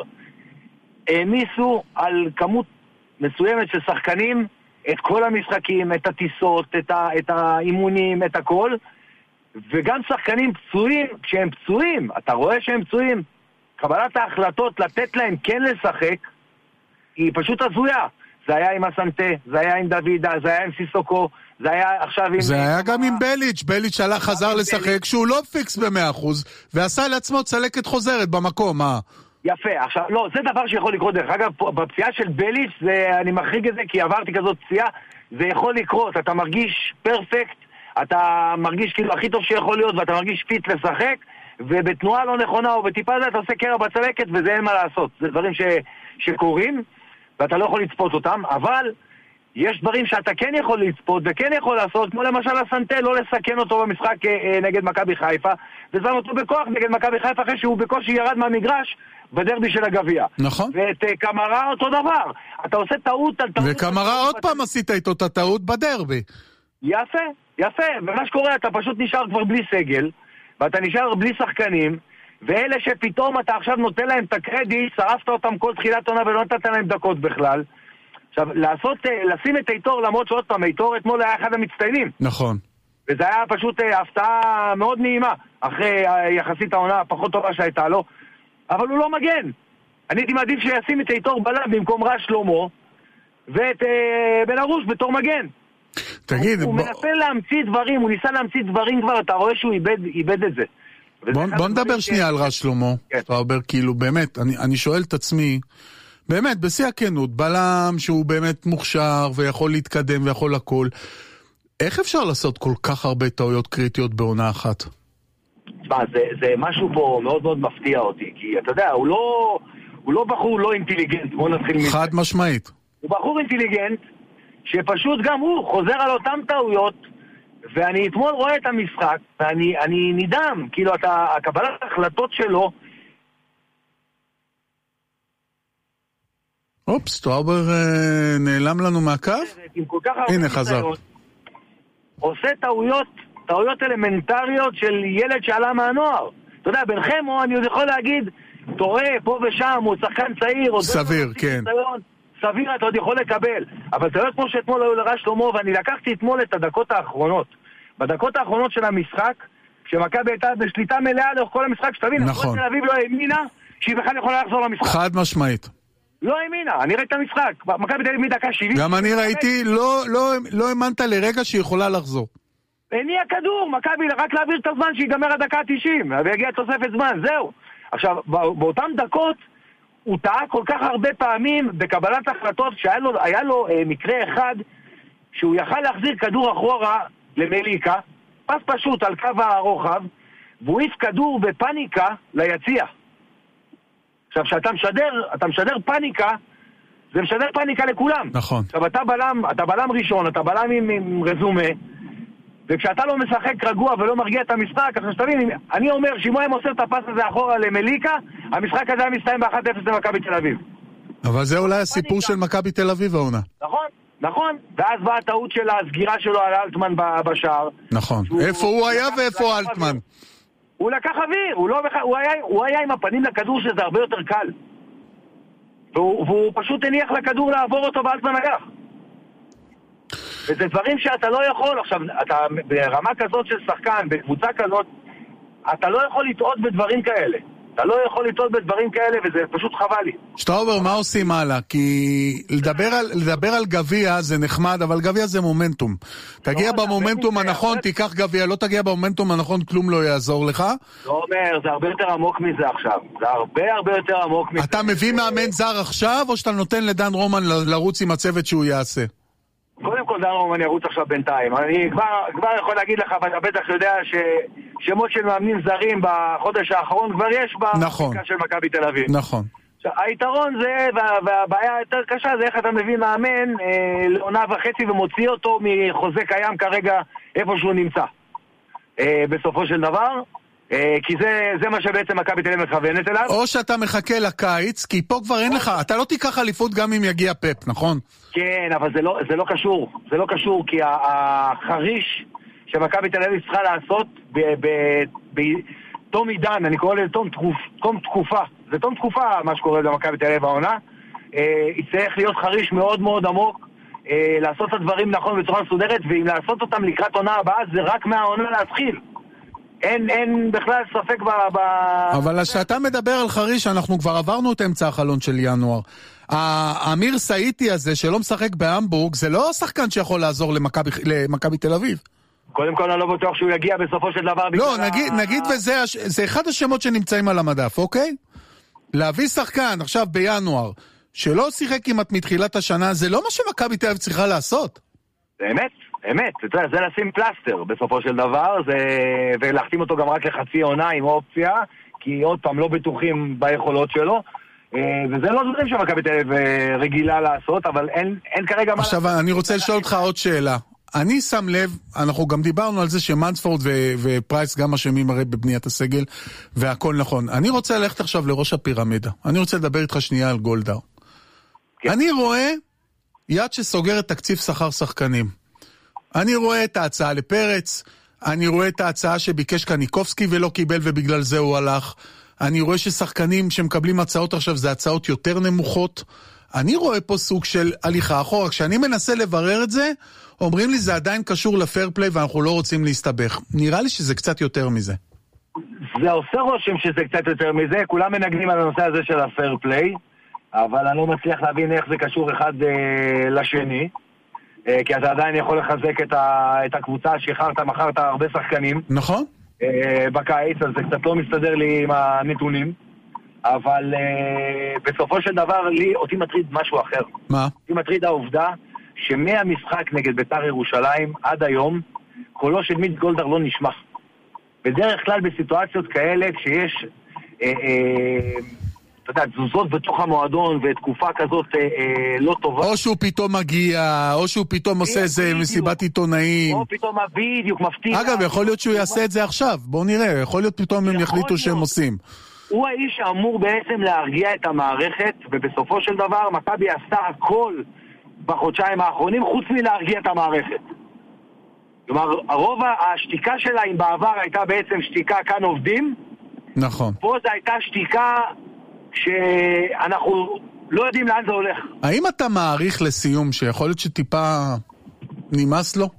העמיסו על כמות מסוימת של שחקנים את כל המשחקים, את הטיסות, את האימונים, את הכל, וגם שחקנים פצועים, כשהם פצועים, אתה רואה שהם פצועים, קבלת ההחלטות לתת להם כן לשחק, היא פשוט הזויה. זה היה עם הסנטה, זה היה עם דוידה, זה היה עם סיסוקו, זה היה עכשיו עם... זה היה גם עם בליץ', בליץ' חזר לשחק, שהוא לא פיקס ב100%, ועשה לעצמו צלקת חוזרת במקום, מה? יפה, עכשיו, לא, זה דבר שיכול לקרות, דרך אגב, בפציעה של בליץ', אני מחריג את זה, כי עברתי כזאת פציעה, זה יכול לקרות, אתה מרגיש פרפקט, אתה מרגיש כאילו הכי טוב שיכול להיות, ואתה מרגיש פיט לשחק, ובתנועה לא נכונה, או בטיפה זה, אתה עושה קרע בצלקת, וזה אין מה לעשות, זה דברים שקורים, ואתה לא יכול לצפות אותם, אבל יש דברים שאתה כן יכול לצפות וכן יכול לעשות, כמו למשל הסנטה, לא לסכן אותו במשחק נגד מכבי חיפה, וזם אותו בכוח נגד מכבי חיפה אחרי שהוא בקושי ירד מהמגרש בדרבי של הגביע. נכון. ואת קמרה אותו דבר. אתה עושה טעות על טעות. וקמרה עוד פעם עשית איתו את הטעות בדרבי. יפה, יפה. ומה שקורה, אתה פשוט נשאר כבר בלי סגל, ואתה נשאר בלי שחקנים, ואלה שפתאום אתה עכשיו נותן להם את הקרדיט, שרפת אותם כל תחילת עונה ולא נתת להם דקות בכלל. עכשיו, לשים את איתור, למרות שעוד פעם, איתור אתמול היה אחד המצטיינים. נכון. וזה היה פשוט הפתעה מאוד נעימה, אחרי יחסית העונה הפחות טובה שהייתה לו, אבל הוא לא מגן. אני הייתי מעדיף שישים את איתור בלם במקום רז שלמה, ואת בן ארוש בתור מגן. תגיד, הוא מנסה להמציא דברים, הוא ניסה להמציא דברים כבר, אתה רואה שהוא איבד את זה. בוא נדבר שנייה על רז שלמה. טראובר, כאילו, באמת, אני שואל את עצמי, באמת, בשיא הכנות, בלם שהוא באמת מוכשר ויכול להתקדם ויכול הכל. איך אפשר לעשות כל כך הרבה טעויות קריטיות בעונה אחת? זה משהו פה מאוד מאוד מפתיע אותי, כי אתה יודע, הוא לא בחור לא אינטליגנט, בוא נתחיל מזה. חד משמעית. הוא בחור אינטליגנט, שפשוט גם הוא חוזר על אותם טעויות, ואני אתמול רואה את המשחק, ואני נדהם, כאילו הקבלת ההחלטות שלו, אופס, טראובר נעלם לנו מהקו? הנה חזר. עושה טעויות אלמנטריות של ילד שעלה מהנוער. אתה יודע, בינכם אני עוד יכול להגיד, טועה פה ושם, הוא שחקן צעיר, סביר, כן. סביר אתה עוד יכול לקבל. אבל טעויות כמו שאתמול היו לרז שלמה, ואני לקחתי אתמול את הדקות האחרונות. בדקות האחרונות של המשחק, שמכבי הייתה בשליטה מלאה לאורך כל המשחק, שתבין, נכון. תל אביב לא האמינה שהיא בכלל יכולה לחזור למשחק. חד משמעית. לא האמינה, אני ראיתי את המשחק. מכבי תל אביב מדקה 70. גם אני ראיתי, לא האמנת לרגע שהיא יכולה לחזור. הניע כדור, מכבי רק להעביר את הזמן שיגמר הדקה 90, ויגיע תוספת זמן, זהו. עכשיו, באותן דקות, הוא טעה כל כך הרבה פעמים בקבלת החלטות, שהיה לו מקרה אחד, שהוא יכל להחזיר כדור אחורה למליקה, פס פשוט על קו הרוחב, והוא העיף כדור בפניקה ליציע. עכשיו, אתה משדר פניקה, זה משדר פניקה לכולם. נכון. עכשיו, אתה בלם ראשון, אתה בלם עם רזומה, וכשאתה לא משחק רגוע ולא מרגיע את המשחק, עכשיו שתבין, אני אומר שאם הוא היה מוסר את הפס הזה אחורה למליקה, המשחק הזה היה מסתיים ב-1-0 למכבי תל אביב. אבל זה אולי הסיפור של מכבי תל אביב העונה. נכון, ואז באה הטעות של הסגירה שלו על אלטמן בשער. נכון, איפה הוא היה ואיפה אלטמן? הוא לקח אוויר, הוא היה עם הפנים לכדור שזה הרבה יותר קל. והוא פשוט הניח לכדור לעבור אותו באלטמן אגח. וזה דברים שאתה לא יכול, עכשיו, אתה ברמה כזאת של שחקן, בקבוצה כזאת, אתה לא יכול לטעות בדברים כאלה. אתה לא יכול לטעות בדברים כאלה, וזה פשוט חבל לי. שטראובר, מה עושים הלאה? כי לדבר על גביע זה נחמד, אבל גביע זה מומנטום. תגיע במומנטום הנכון, תיקח גביע, לא תגיע במומנטום הנכון, כלום לא יעזור לך. לא אומר, זה הרבה יותר עמוק מזה עכשיו. זה הרבה יותר עמוק מזה. אתה מביא מאמן זר עכשיו, או שאתה נותן לדן רומן לרוץ עם הצוות שהוא יעשה? קודם כל דן רומן ירוץ עכשיו בינתיים. אני כבר יכול להגיד לך, ואתה בטח יודע ששמות של מאמנים זרים בחודש האחרון כבר יש בפריקה של מכבי תל אביב. נכון. היתרון זה, והבעיה היותר קשה זה איך אתה מביא מאמן לעונה וחצי ומוציא אותו מחוזה קיים כרגע איפה שהוא נמצא. בסופו של דבר, כי זה מה שבעצם מכבי תל אביב מכוונת אליו. או שאתה מחכה לקיץ, כי פה כבר אין לך, אתה לא תיקח אליפות גם אם יגיע פפ, נכון? כן, אבל זה לא קשור. זה לא קשור, כי החריש שמכבי תל אביב צריכה לעשות בתום עידן, אני קורא לזה תום תקופה. זה תום תקופה מה שקורה במכבי תל אביב העונה. יצטרך להיות חריש מאוד מאוד עמוק, לעשות את הדברים נכון בצורה מסודרת, ואם לעשות אותם לקראת עונה הבאה זה רק מהעונה להתחיל. אין בכלל ספק אבל כשאתה מדבר על חריש, אנחנו כבר עברנו את אמצע החלון של ינואר. האמיר סאיטי הזה שלא משחק בהמבורג, זה לא שחקן שיכול לעזור למכבי תל אביב. קודם כל אני לא בטוח שהוא יגיע בסופו של דבר. לא, נגיד וזה אחד השמות שנמצאים על המדף, אוקיי? להביא שחקן עכשיו בינואר שלא שיחק כמעט מתחילת השנה, זה לא מה שמכבי תל אביב צריכה לעשות. זה אמת, זה לשים פלסטר בסופו של דבר, ולהחתים אותו גם רק לחצי עונה עם אופציה, כי עוד פעם לא בטוחים ביכולות שלו, וזה לא דברים שמכבי תל אביב רגילה לעשות, אבל אין כרגע מה... עכשיו אני רוצה לשאול אותך עוד שאלה. אני שם לב, אנחנו גם דיברנו על זה שמנספורד ופרייס גם אשמים הרי בבניית הסגל, והכל נכון. אני רוצה ללכת עכשיו לראש הפירמידה. אני רוצה לדבר איתך שנייה על גולדהר. כן. אני רואה יד שסוגרת תקציב שכר שחקנים. אני רואה את ההצעה לפרץ, אני רואה את ההצעה שביקש קניקובסקי ולא קיבל ובגלל זה הוא הלך. אני רואה ששחקנים שמקבלים הצעות עכשיו זה הצעות יותר נמוכות. אני רואה פה סוג של הליכה אחורה. כשאני מנסה לברר את זה, אומרים לי זה עדיין קשור לפייר פליי ואנחנו לא רוצים להסתבך. נראה לי שזה קצת יותר מזה. זה עושה רושם שזה קצת יותר מזה. כולם מנגנים על הנושא הזה של הפייר פליי, אבל אני לא מצליח להבין איך זה קשור אחד לשני. כי אתה עדיין יכול לחזק את הקבוצה מכרת הרבה שחקנים. נכון. בקיץ, אז זה קצת לא מסתדר לי עם הנתונים. אבל בסופו של דבר, אותי מטריד משהו אחר. מה? אותי מטריד העובדה שמהמשחק נגד בית"ר ירושלים עד היום, קולו של מיץ גולדהר לא נשמע. בדרך כלל בסיטואציות כאלה, כשיש תזוזות בתוך המועדון ותקופה כזאת לא טובה. או שהוא פתאום מגיע, או שהוא פתאום עושה איזה מסיבת עיתונאים. או פתאום בדיוק מפתיע. אגב, יכול להיות שהוא יעשה את זה עכשיו. בואו נראה, יכול להיות פתאום הם יחליטו שהם עושים. הוא האיש שאמור בעצם להרגיע את המערכת, ובסופו של דבר מכבי עשתה הכל בחודשיים האחרונים, חוץ מלהרגיע את המערכת. כלומר, הרוב השתיקה שלה, אם בעבר הייתה בעצם שתיקה כאן עובדים, נכון. פה זה הייתה שתיקה שאנחנו לא יודעים לאן זה הולך. האם אתה מעריך לסיום שיכול להיות שטיפה נמאס לו?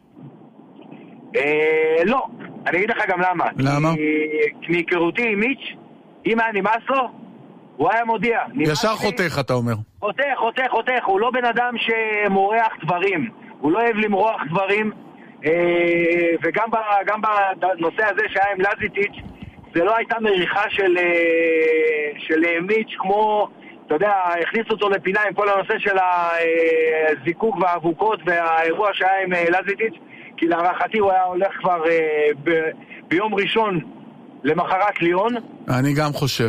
לא. אני אגיד לך גם למה. למה? כי מהיכרותי עם מיץ', אם היה נמאס לו, הוא היה מודיע. ישר חותך, אתה אומר. חותך. הוא לא בן אדם שמורח דברים. הוא לא אוהב למרוח דברים. וגם בנושא הזה שהיה עם לזיטיץ', זה לא הייתה מריחה של מיץ' כמו, אתה יודע, הכניס אותו לפינה עם כל הנושא של הזיקוק והאבוקות והאירוע שהיה עם לזיטיץ', כי להערכתי הוא היה הולך כבר ביום ראשון למחרת ליון. אני גם חושב.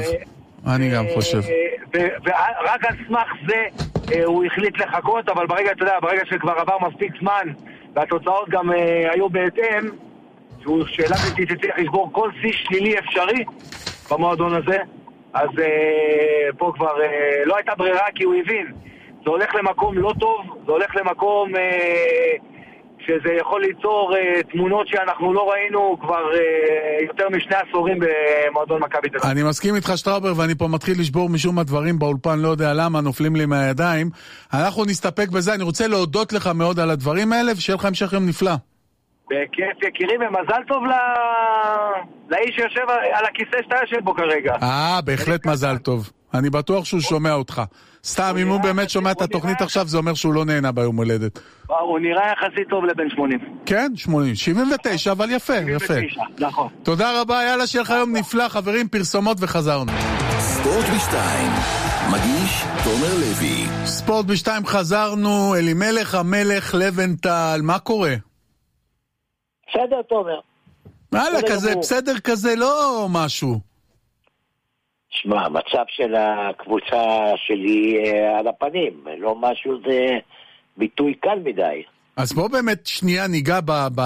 ורק על סמך זה הוא החליט לחכות, אבל ברגע שכבר עבר מספיק זמן והתוצאות גם היו בהתאם, שאלה שצריך לשבור כל שיא שלילי אפשרי במועדון הזה, אז פה כבר לא הייתה ברירה, כי הוא הבין זה הולך למקום לא טוב, זה הולך למקום שזה יכול ליצור תמונות שאנחנו לא ראינו כבר יותר משני עשורים במועדון מכבי תל אביב. אני מסכים איתך שטראובר, ואני פה מתחיל לשבור משום הדברים באולפן, לא יודע למה, נופלים לי מהידיים. אנחנו נסתפק בזה, אני רוצה להודות לך מאוד על הדברים האלה, ושיהיה לך המשך יום נפלא. בכיף יקירי, ומזל טוב לאיש שיושב על הכיסא שאתה יושב בו כרגע. בהחלט מזל טוב. אני בטוח שהוא שומע אותך. סתם, אם הוא באמת שומע את התוכנית עכשיו, זה אומר שהוא לא נהנה ביום הולדת. הוא נראה יחסית טוב לבן 80. כן, 80. 79, אבל יפה, יפה. 79, נכון. תודה רבה, יאללה, שיהיה לך יום נפלא, חברים, פרסומות וחזרנו. ספורט בשתיים, מגיש תומר לוי. ספורט בשתיים חזרנו, אלימלך המלך לבנטל, מה קורה? בסדר, תומר. יאללה, כזה, בסדר כזה, לא משהו. שמע, המצב של הקבוצה שלי על הפנים, לא משהו, זה ביטוי קל מדי. אז בוא באמת שנייה ניגע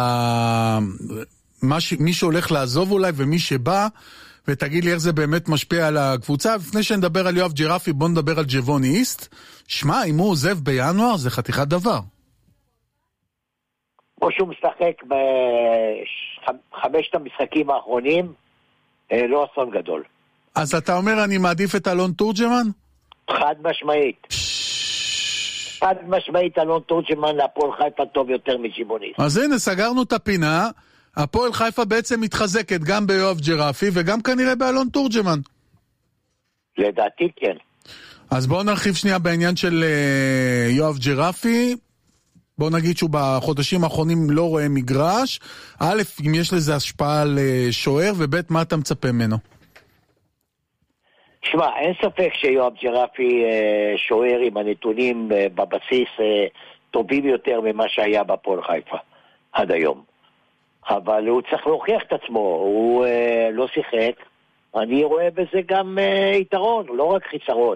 מי שהולך לעזוב אולי ומי שבא, ותגיד לי איך זה באמת משפיע על הקבוצה. לפני שנדבר על יואב ג'רפי, בוא נדבר על ג'בון איסט. שמע, אם הוא עוזב בינואר, זה חתיכת דבר. כמו שהוא משחק בחמשת המשחקים האחרונים, לא אסון גדול. אז אתה אומר אני מעדיף את אלון תורג'מן? חד משמעית. חד משמעית אלון תורג'מן להפועל חיפה טוב יותר מג'יבוניס. אז הנה, סגרנו את הפינה. הפועל חיפה בעצם מתחזקת גם ביואב ג'רפי וגם כנראה באלון תורג'מן. לדעתי כן. אז בואו נרחיב שנייה בעניין של יואב ג'רפי. בואו נגיד שהוא בחודשים האחרונים לא רואה מגרש. א', אם יש לזה השפעה על שוער, וב', מה אתה מצפה ממנו? שמע, אין ספק שיואב ג'רפי שוער עם הנתונים בבסיס טובים יותר ממה שהיה בפועל חיפה עד היום. אבל הוא צריך להוכיח את עצמו, הוא לא שיחק. אני רואה בזה גם יתרון, לא רק חיסרון.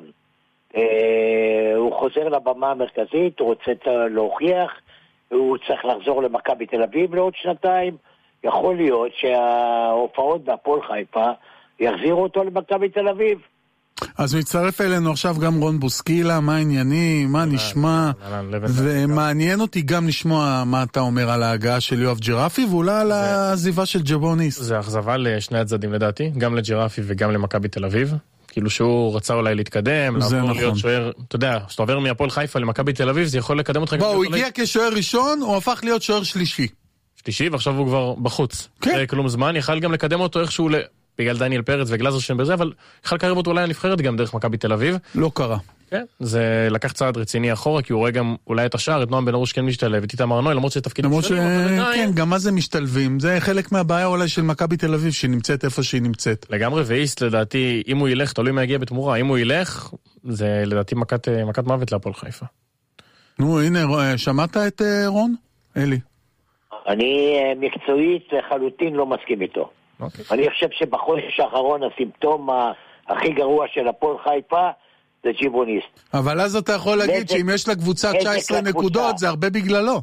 הוא חוזר לבמה המרכזית, הוא רוצה להוכיח, הוא צריך לחזור למכבי תל אביב לעוד שנתיים. יכול להיות שההופעות בהפועל חיפה יחזירו אותו למכבי תל אביב. אז מצטרף אלינו עכשיו גם רון בוסקילה, מה העניינים, מה נשמע, ומעניין אותי גם לשמוע מה אתה אומר על ההגעה של יואב ג'רפי, ואולי על העזיבה של ג'בוניס. זה אכזבה לשני הצדדים לדעתי, גם לג'רפי וגם למכבי תל אביב, כאילו שהוא רצה אולי להתקדם, לעבור להיות שוער, אתה יודע, שאתה עובר מהפועל חיפה למכבי תל אביב, זה יכול לקדם אותך. בוא, הוא הגיע כשוער ראשון, הוא הפך להיות שוער שלישי, ועכשיו הוא כבר בחוץ. זה כלום זמן, יכל גם לקדם אותו איכשהו בגלל דניאל פרץ וגלאזר שם בזה, אבל יכל לקרב אותו אולי הנבחרת גם דרך מכבי תל אביב. לא קרה. כן, זה לקח צעד רציני אחורה, כי הוא רואה גם אולי את השאר, את נועם בן ארוש כן משתלב, את איתמר נוי, למרות שתפקיד כן, גם מה זה משתלבים, זה חלק מהבעיה אולי של מכבי תל אביב, שנמצאת איפה שהיא נמצאת. לגמרי, ואיסט לדעתי, אם הוא ילך, תלוי מה יגיע בתמורה, אם הוא ילך, זה לדעתי מכת מוות להפועל חיפה. נו, הנה, שמעת את רון? אלי. אני מקצועית לחלוטין לא מסכים איתו. אני חושב שבחודש האחרון הסימפטום הכי גרוע של הפועל חיפה זה ג'יבוניסט. אבל אז אתה יכול להגיד שאם יש לקבוצה 19 נקודות זה הרבה בגללו.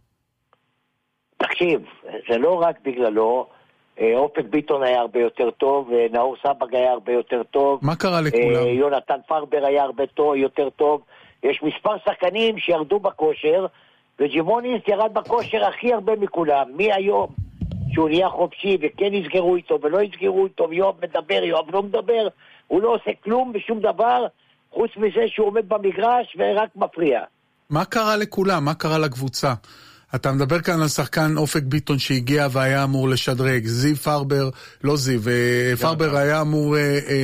תקשיב, זה לא רק בגללו. אופק ביטון היה הרבה יותר טוב, נאור סבג היה הרבה יותר טוב. מה קרה לכולם? יונתן פרבר היה הרבה יותר טוב. יש מספר שחקנים שירדו בכושר, וג'יבוניסט ירד בכושר הכי הרבה מכולם. מי היום שהוא נהיה חופשי וכן יסגרו איתו ולא יסגרו איתו, יואב מדבר, יואב לא מדבר, הוא לא עושה כלום בשום דבר חוץ מזה שהוא עומד במגרש ורק מפריע. מה קרה לכולם? מה קרה לקבוצה? אתה מדבר כאן על שחקן אופק ביטון שהגיע והיה אמור לשדרג, זיו פרבר, לא זיו, פרבר היה אמור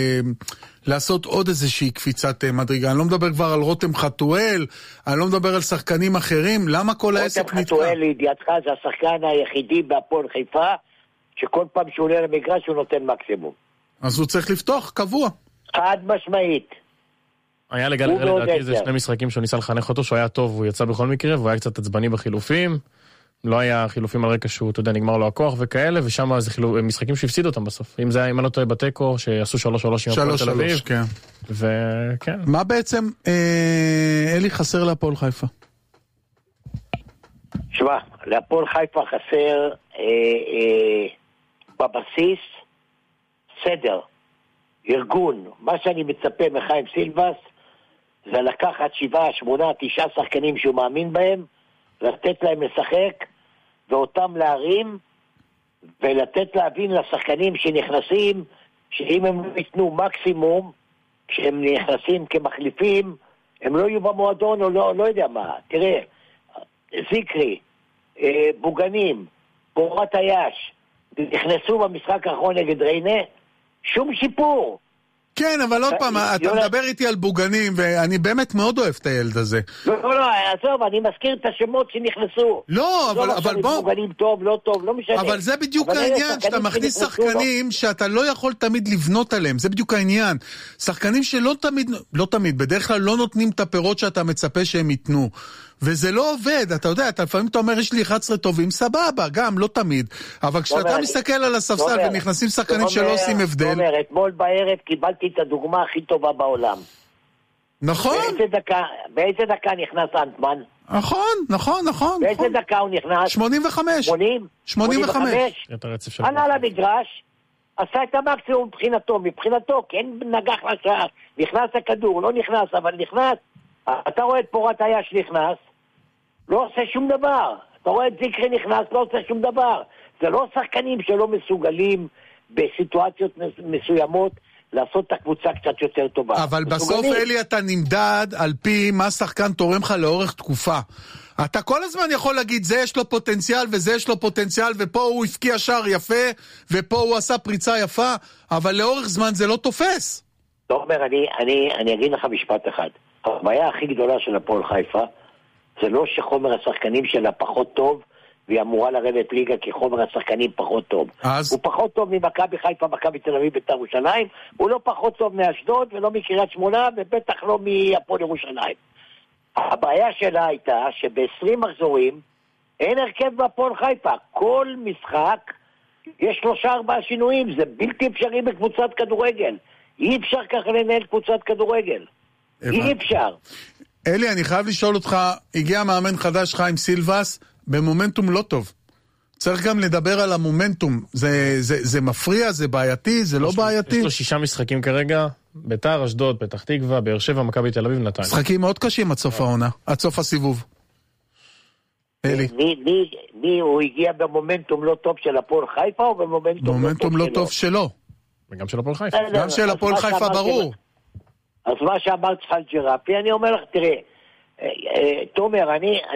לעשות עוד איזושהי קפיצת מדרגה. אני לא מדבר כבר על רותם חתואל, אני לא מדבר על שחקנים אחרים, למה כל העסק נתקע? רותם חתואל לידיעתך זה השחקן היחידי בהפועל חיפה, שכל פעם שהוא עולה למגרש הוא נותן מקסימום. אז הוא צריך לפתוח קבוע. חד משמעית. היה לגל לדעתי זה שני משחקים שהוא ניסה לחנך אותו, שהוא היה טוב, הוא יצא בכל מקרה, והוא היה קצת עצבני בחילופים, לא היה חילופים על רקע שהוא, אתה יודע, נגמר לו הכוח וכאלה, ושם זה משחקים שהפסיד אותם בסוף. אם זה היה אימן אותו בטקו, שעשו 3-3 עם הפועל תל אביב. כן. וכן. מה בעצם אלי חסר להפועל חיפה? שמע, להפועל חיפה חסר בבסיס סדר, ארגון. מה שאני מצפה מחיים סילבס זה לקחת 7, 8, 9 שחקנים שהוא מאמין בהם, לתת להם לשחק ואותם להרים, ולתת להבין לשחקנים שנכנסים, שאם הם ייתנו מקסימום, כשהם נכנסים כמחליפים, הם לא יהיו במועדון או לא יודע מה. תראה, זיקרי, בוגנים, פורת היש, נכנסו במשחק האחרון נגד ריינה, שום שיפור. כן, אבל עוד פעם, אתה מדבר איתי על בוגנים, ואני באמת מאוד אוהב את הילד הזה. לא, עזוב, אני מזכיר את השמות שנכנסו. לא, אבל בוא... בוגנים טוב, לא טוב, לא משנה. אבל זה בדיוק העניין, שאתה מכניס שחקנים שאתה לא יכול תמיד לבנות עליהם, זה בדיוק העניין. שחקנים שלא תמיד, בדרך כלל לא נותנים את הפירות שאתה מצפה שהם ייתנו. וזה לא עובד, אתה יודע, לפעמים אתה אומר, יש לי 11 טובים, סבבה, גם, לא תמיד. אבל כשאתה מסתכל על הספסל ונכנסים שחקנים שלא עושים הבדל... תומר, אתמול בערב קיבלתי את הדוגמה הכי טובה בעולם. נכון. באיזה דקה נכנס אנטמן? נכון. באיזה דקה הוא נכנס? 85. 85. עלה למגרש, עשה את המקסימום מבחינתו, כן נגח לשער, נכנס הכדור, לא נכנס, אבל נכנס. אתה רואה את פורת היש נכנס, לא עושה שום דבר. אתה רואה את זיקרי נכנס, לא עושה שום דבר. זה לא שחקנים שלא מסוגלים בסיטואציות מסוימות לעשות את הקבוצה קצת יותר טובה. אבל בסוף, אלי, אתה נמדד על פי מה שחקן תורם לך לאורך תקופה. אתה כל הזמן יכול להגיד, זה יש לו פוטנציאל וזה יש לו פוטנציאל, ופה הוא הפקיע שער יפה, ופה הוא עשה פריצה יפה, אבל לאורך זמן זה לא תופס. תומר, אני אגיד לך משפט אחד. הבעיה הכי גדולה של הפועל חיפה זה לא שחומר השחקנים שלה פחות טוב והיא אמורה לרדת ליגה כי חומר השחקנים פחות טוב. הוא פחות טוב ממכבי חיפה, מכבי תל אביב, בית"ר ירושלים, הוא לא פחות טוב מאשדוד ולא מקריית שמונה ובטח לא מהפועל ירושלים. הבעיה שלה הייתה שב-20 מחזורים אין הרכב בהפועל חיפה. כל משחק יש 3-4 שינויים, זה בלתי אפשרי בקבוצת כדורגל. אי אפשר ככה לנהל קבוצת כדורגל. אי אפשר. אלי, אני חייב לשאול אותך, הגיע מאמן חדש חיים סילבס, במומנטום לא טוב. צריך גם לדבר על המומנטום. זה מפריע, זה בעייתי, זה לא בעייתי. יש לו 6 משחקים כרגע, בית"ר, אשדוד, פתח תקווה, באר שבע, מכבי תל אביב, נתניה. משחקים מאוד קשים עד סוף העונה, עד סוף הסיבוב. אלי. מי הוא הגיע במומנטום לא טוב של הפועל חיפה או במומנטום לא טוב שלו? וגם של הפועל חיפה. גם של הפועל חיפה ברור. אז מה שאמרת לך על ג'רפי, אני אומר לך, תראה, תומר,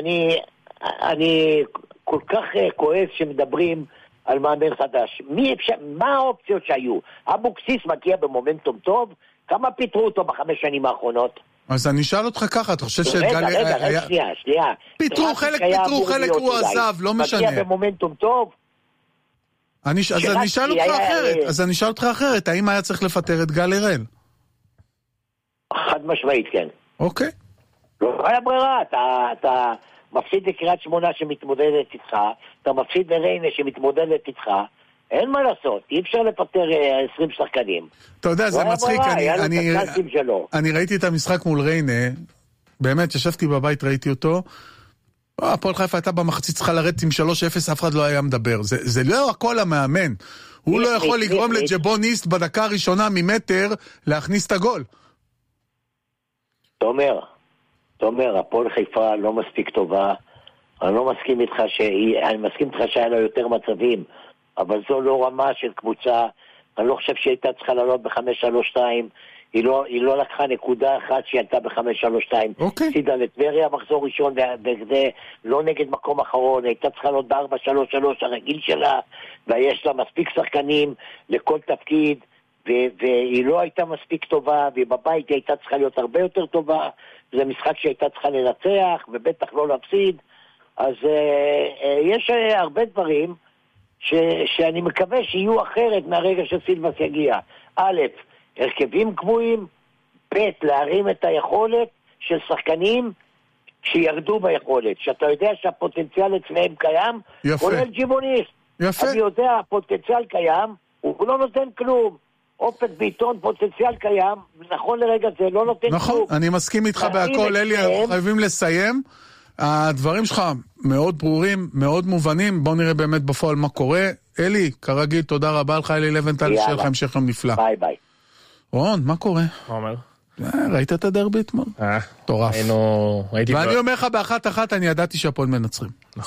אני כל כך כועס שמדברים על מאמן חדש. מה האופציות שהיו? אבוקסיס מגיע במומנטום טוב, כמה פיתרו אותו ב5 שנים האחרונות? אז אני אשאל אותך ככה, אתה חושב רגע, שנייה. פיתרו חלק הוא עזב, לא משנה. מגיע במומנטום טוב? אז אני אשאל אותך אחרת, האם היה צריך לפטר את גל הראל? חד משמעית, כן. אוקיי. לא היה ברירה, אתה מפסיד לקריית שמונה שמתמודדת איתך, אתה מפסיד לריינה שמתמודדת איתך, אין מה לעשות, אי אפשר לפטר 20 שחקנים. אתה יודע, זה מצחיק, אני ראיתי את המשחק מול ריינה, באמת, ישבתי בבית, ראיתי אותו, הפועל חיפה הייתה במחצית צריכה לרדת עם 3-0, אף אחד לא היה מדבר, זה לא הכל המאמן, הוא לא יכול לגרום לג'בוניסט בדקה הראשונה ממטר להכניס את הגול. תומר, הפועל חיפה לא מספיק טובה, אני מסכים איתך שהיה לו יותר מצבים, אבל זו לא רמה של קבוצה, אני לא חושב שהייתה צריכה לעלות ב-5-3-2, היא לא לקחה נקודה אחת שהיא הייתה ב-5-3-2, סידה לטבריה מחזור ראשון, וזה לא נגד מקום אחרון, הייתה צריכה לעלות ב-4-3-3 הרגיל שלה, ויש לה מספיק שחקנים לכל תפקיד, והיא לא הייתה מספיק טובה, ובבית היא הייתה צריכה להיות הרבה יותר טובה, זה משחק שהייתה צריכה לנצח, ובטח לא להפסיד, אז יש הרבה דברים שאני מקווה שיהיו אחרת מהרגע שסילבס יגיע. א', הרכבים קבועים, ב', להרים את היכולת של שחקנים שירדו ביכולת, שאתה יודע שהפוטנציאל אצלם קיים, כולל ג'יבוניסט. יפה. אני יודע, הפוטנציאל קיים, הוא לא נותן כלום. אופק בעיתון פוטנציאל קיים, נכון לרגע זה לא נותן כלום. נכון, אני מסכים איתך בהכל, אלי, אנחנו חייבים לסיים. הדברים שלך מאוד ברורים, מאוד מובנים, בואו נראה באמת בפועל מה קורה. אלי, כרגיל, תודה רבה לך, אלי לבנטל, שיהיה לך המשך יום נפלא. ביי ביי. רון, מה קורה? מה אומר? ראית את הדרבי אתמול? טורף. ואני אומר לך ב1-1, אני ידעתי שהפועל מנצחים. נכון.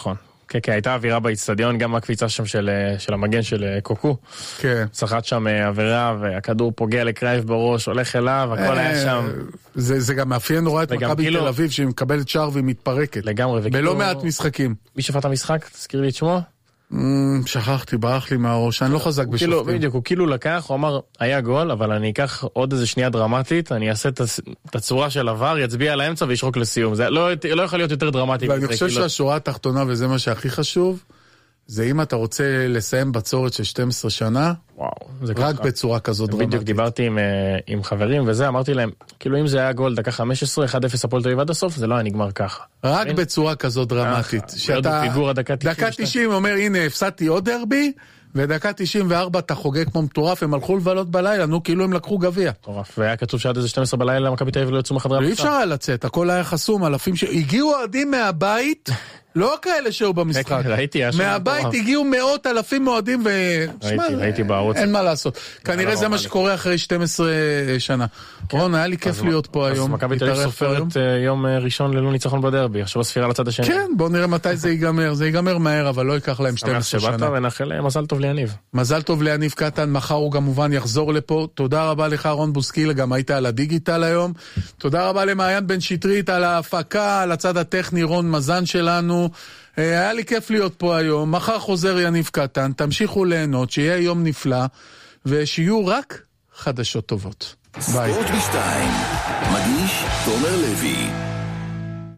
כן, כן, הייתה אווירה באצטדיון, גם הקפיצה שם של המגן של קוקו. כן. שחט שם אווירה, והכדור פוגע לקרייב בראש, הולך אליו, הכל היה שם. זה גם מאפיין נורא את מכבי תל אביב, שהיא מקבלת שער והיא מתפרקת. לגמרי. בלא מעט משחקים. מי שפט המשחק? תזכיר לי את שמו? שכחתי, ברח לי מהראש, אני לא חזק בשופטים. בדיוק, הוא כאילו לקח, הוא אמר, היה גול, אבל אני אקח עוד איזה שנייה דרמטית, אני אעשה את הצורה של עבר, יצביע על האמצע וישרוק לסיום. זה לא יכול להיות יותר דרמטי. ואני חושב שהשורה התחתונה, וזה מה שהכי חשוב, זה אם אתה רוצה לסיים בצורת של 12 שנה, רק בצורה כזאת דרמטית. בדיוק דיברתי עם חברים וזה, אמרתי להם, כאילו אם זה היה גול דקה 15, 1-0 הפועל תל אביב עד הסוף, זה לא היה נגמר ככה. רק בצורה כזאת דרמטית. שאתה דקה 90 אומר, הנה, הפסדתי עוד דרבי, ודקה 94 אתה חוגג כמו מטורף, הם הלכו לבלות בלילה, נו, כאילו הם לקחו גביע. מטורף, והיה כתוב שעד איזה 12 בלילה מכבי תל אביב לא יצאו מחדרי אי אפשר היה לצאת, הכל היה חסום, אלפים הגיעו אוהדים מהבית, לא כאלה שהיו במשחק. מהבית הגיעו מאות אלפים מועדים ראיתי בערוץ. אין מה לעשות. כנראה זה מה שקורה אחרי 12 שנה. רון, היה לי כיף להיות פה היום. אז מכבי תל אביב סופרת יום ראשון ללא ניצחון בדרבי, עכשיו הספירה לצד השני. כן, בואו נראה מתי זה ייגמר. זה ייגמר מהר, אבל לא ייקח להם 12 שנה. שבאת ונאחל מזל טוב ליניב. מזל טוב ליניב קטן, מחר הוא כמובן יחזור לפה. תודה רבה לך רון בוסקילה, גם היית על הדיגיטל היום. תודה רבה למעיין בן שטרית על ההפקה, על הצד הטכני רון מזן שלנו. היה לי כיף להיות פה היום. מחר חוזר יניב קטן, תמשיכו ליהנות, שיהיה יום נפלא, ושיהיו רק חדשות טובות. ביי. ספורט ב2, מגיש תומר לוי.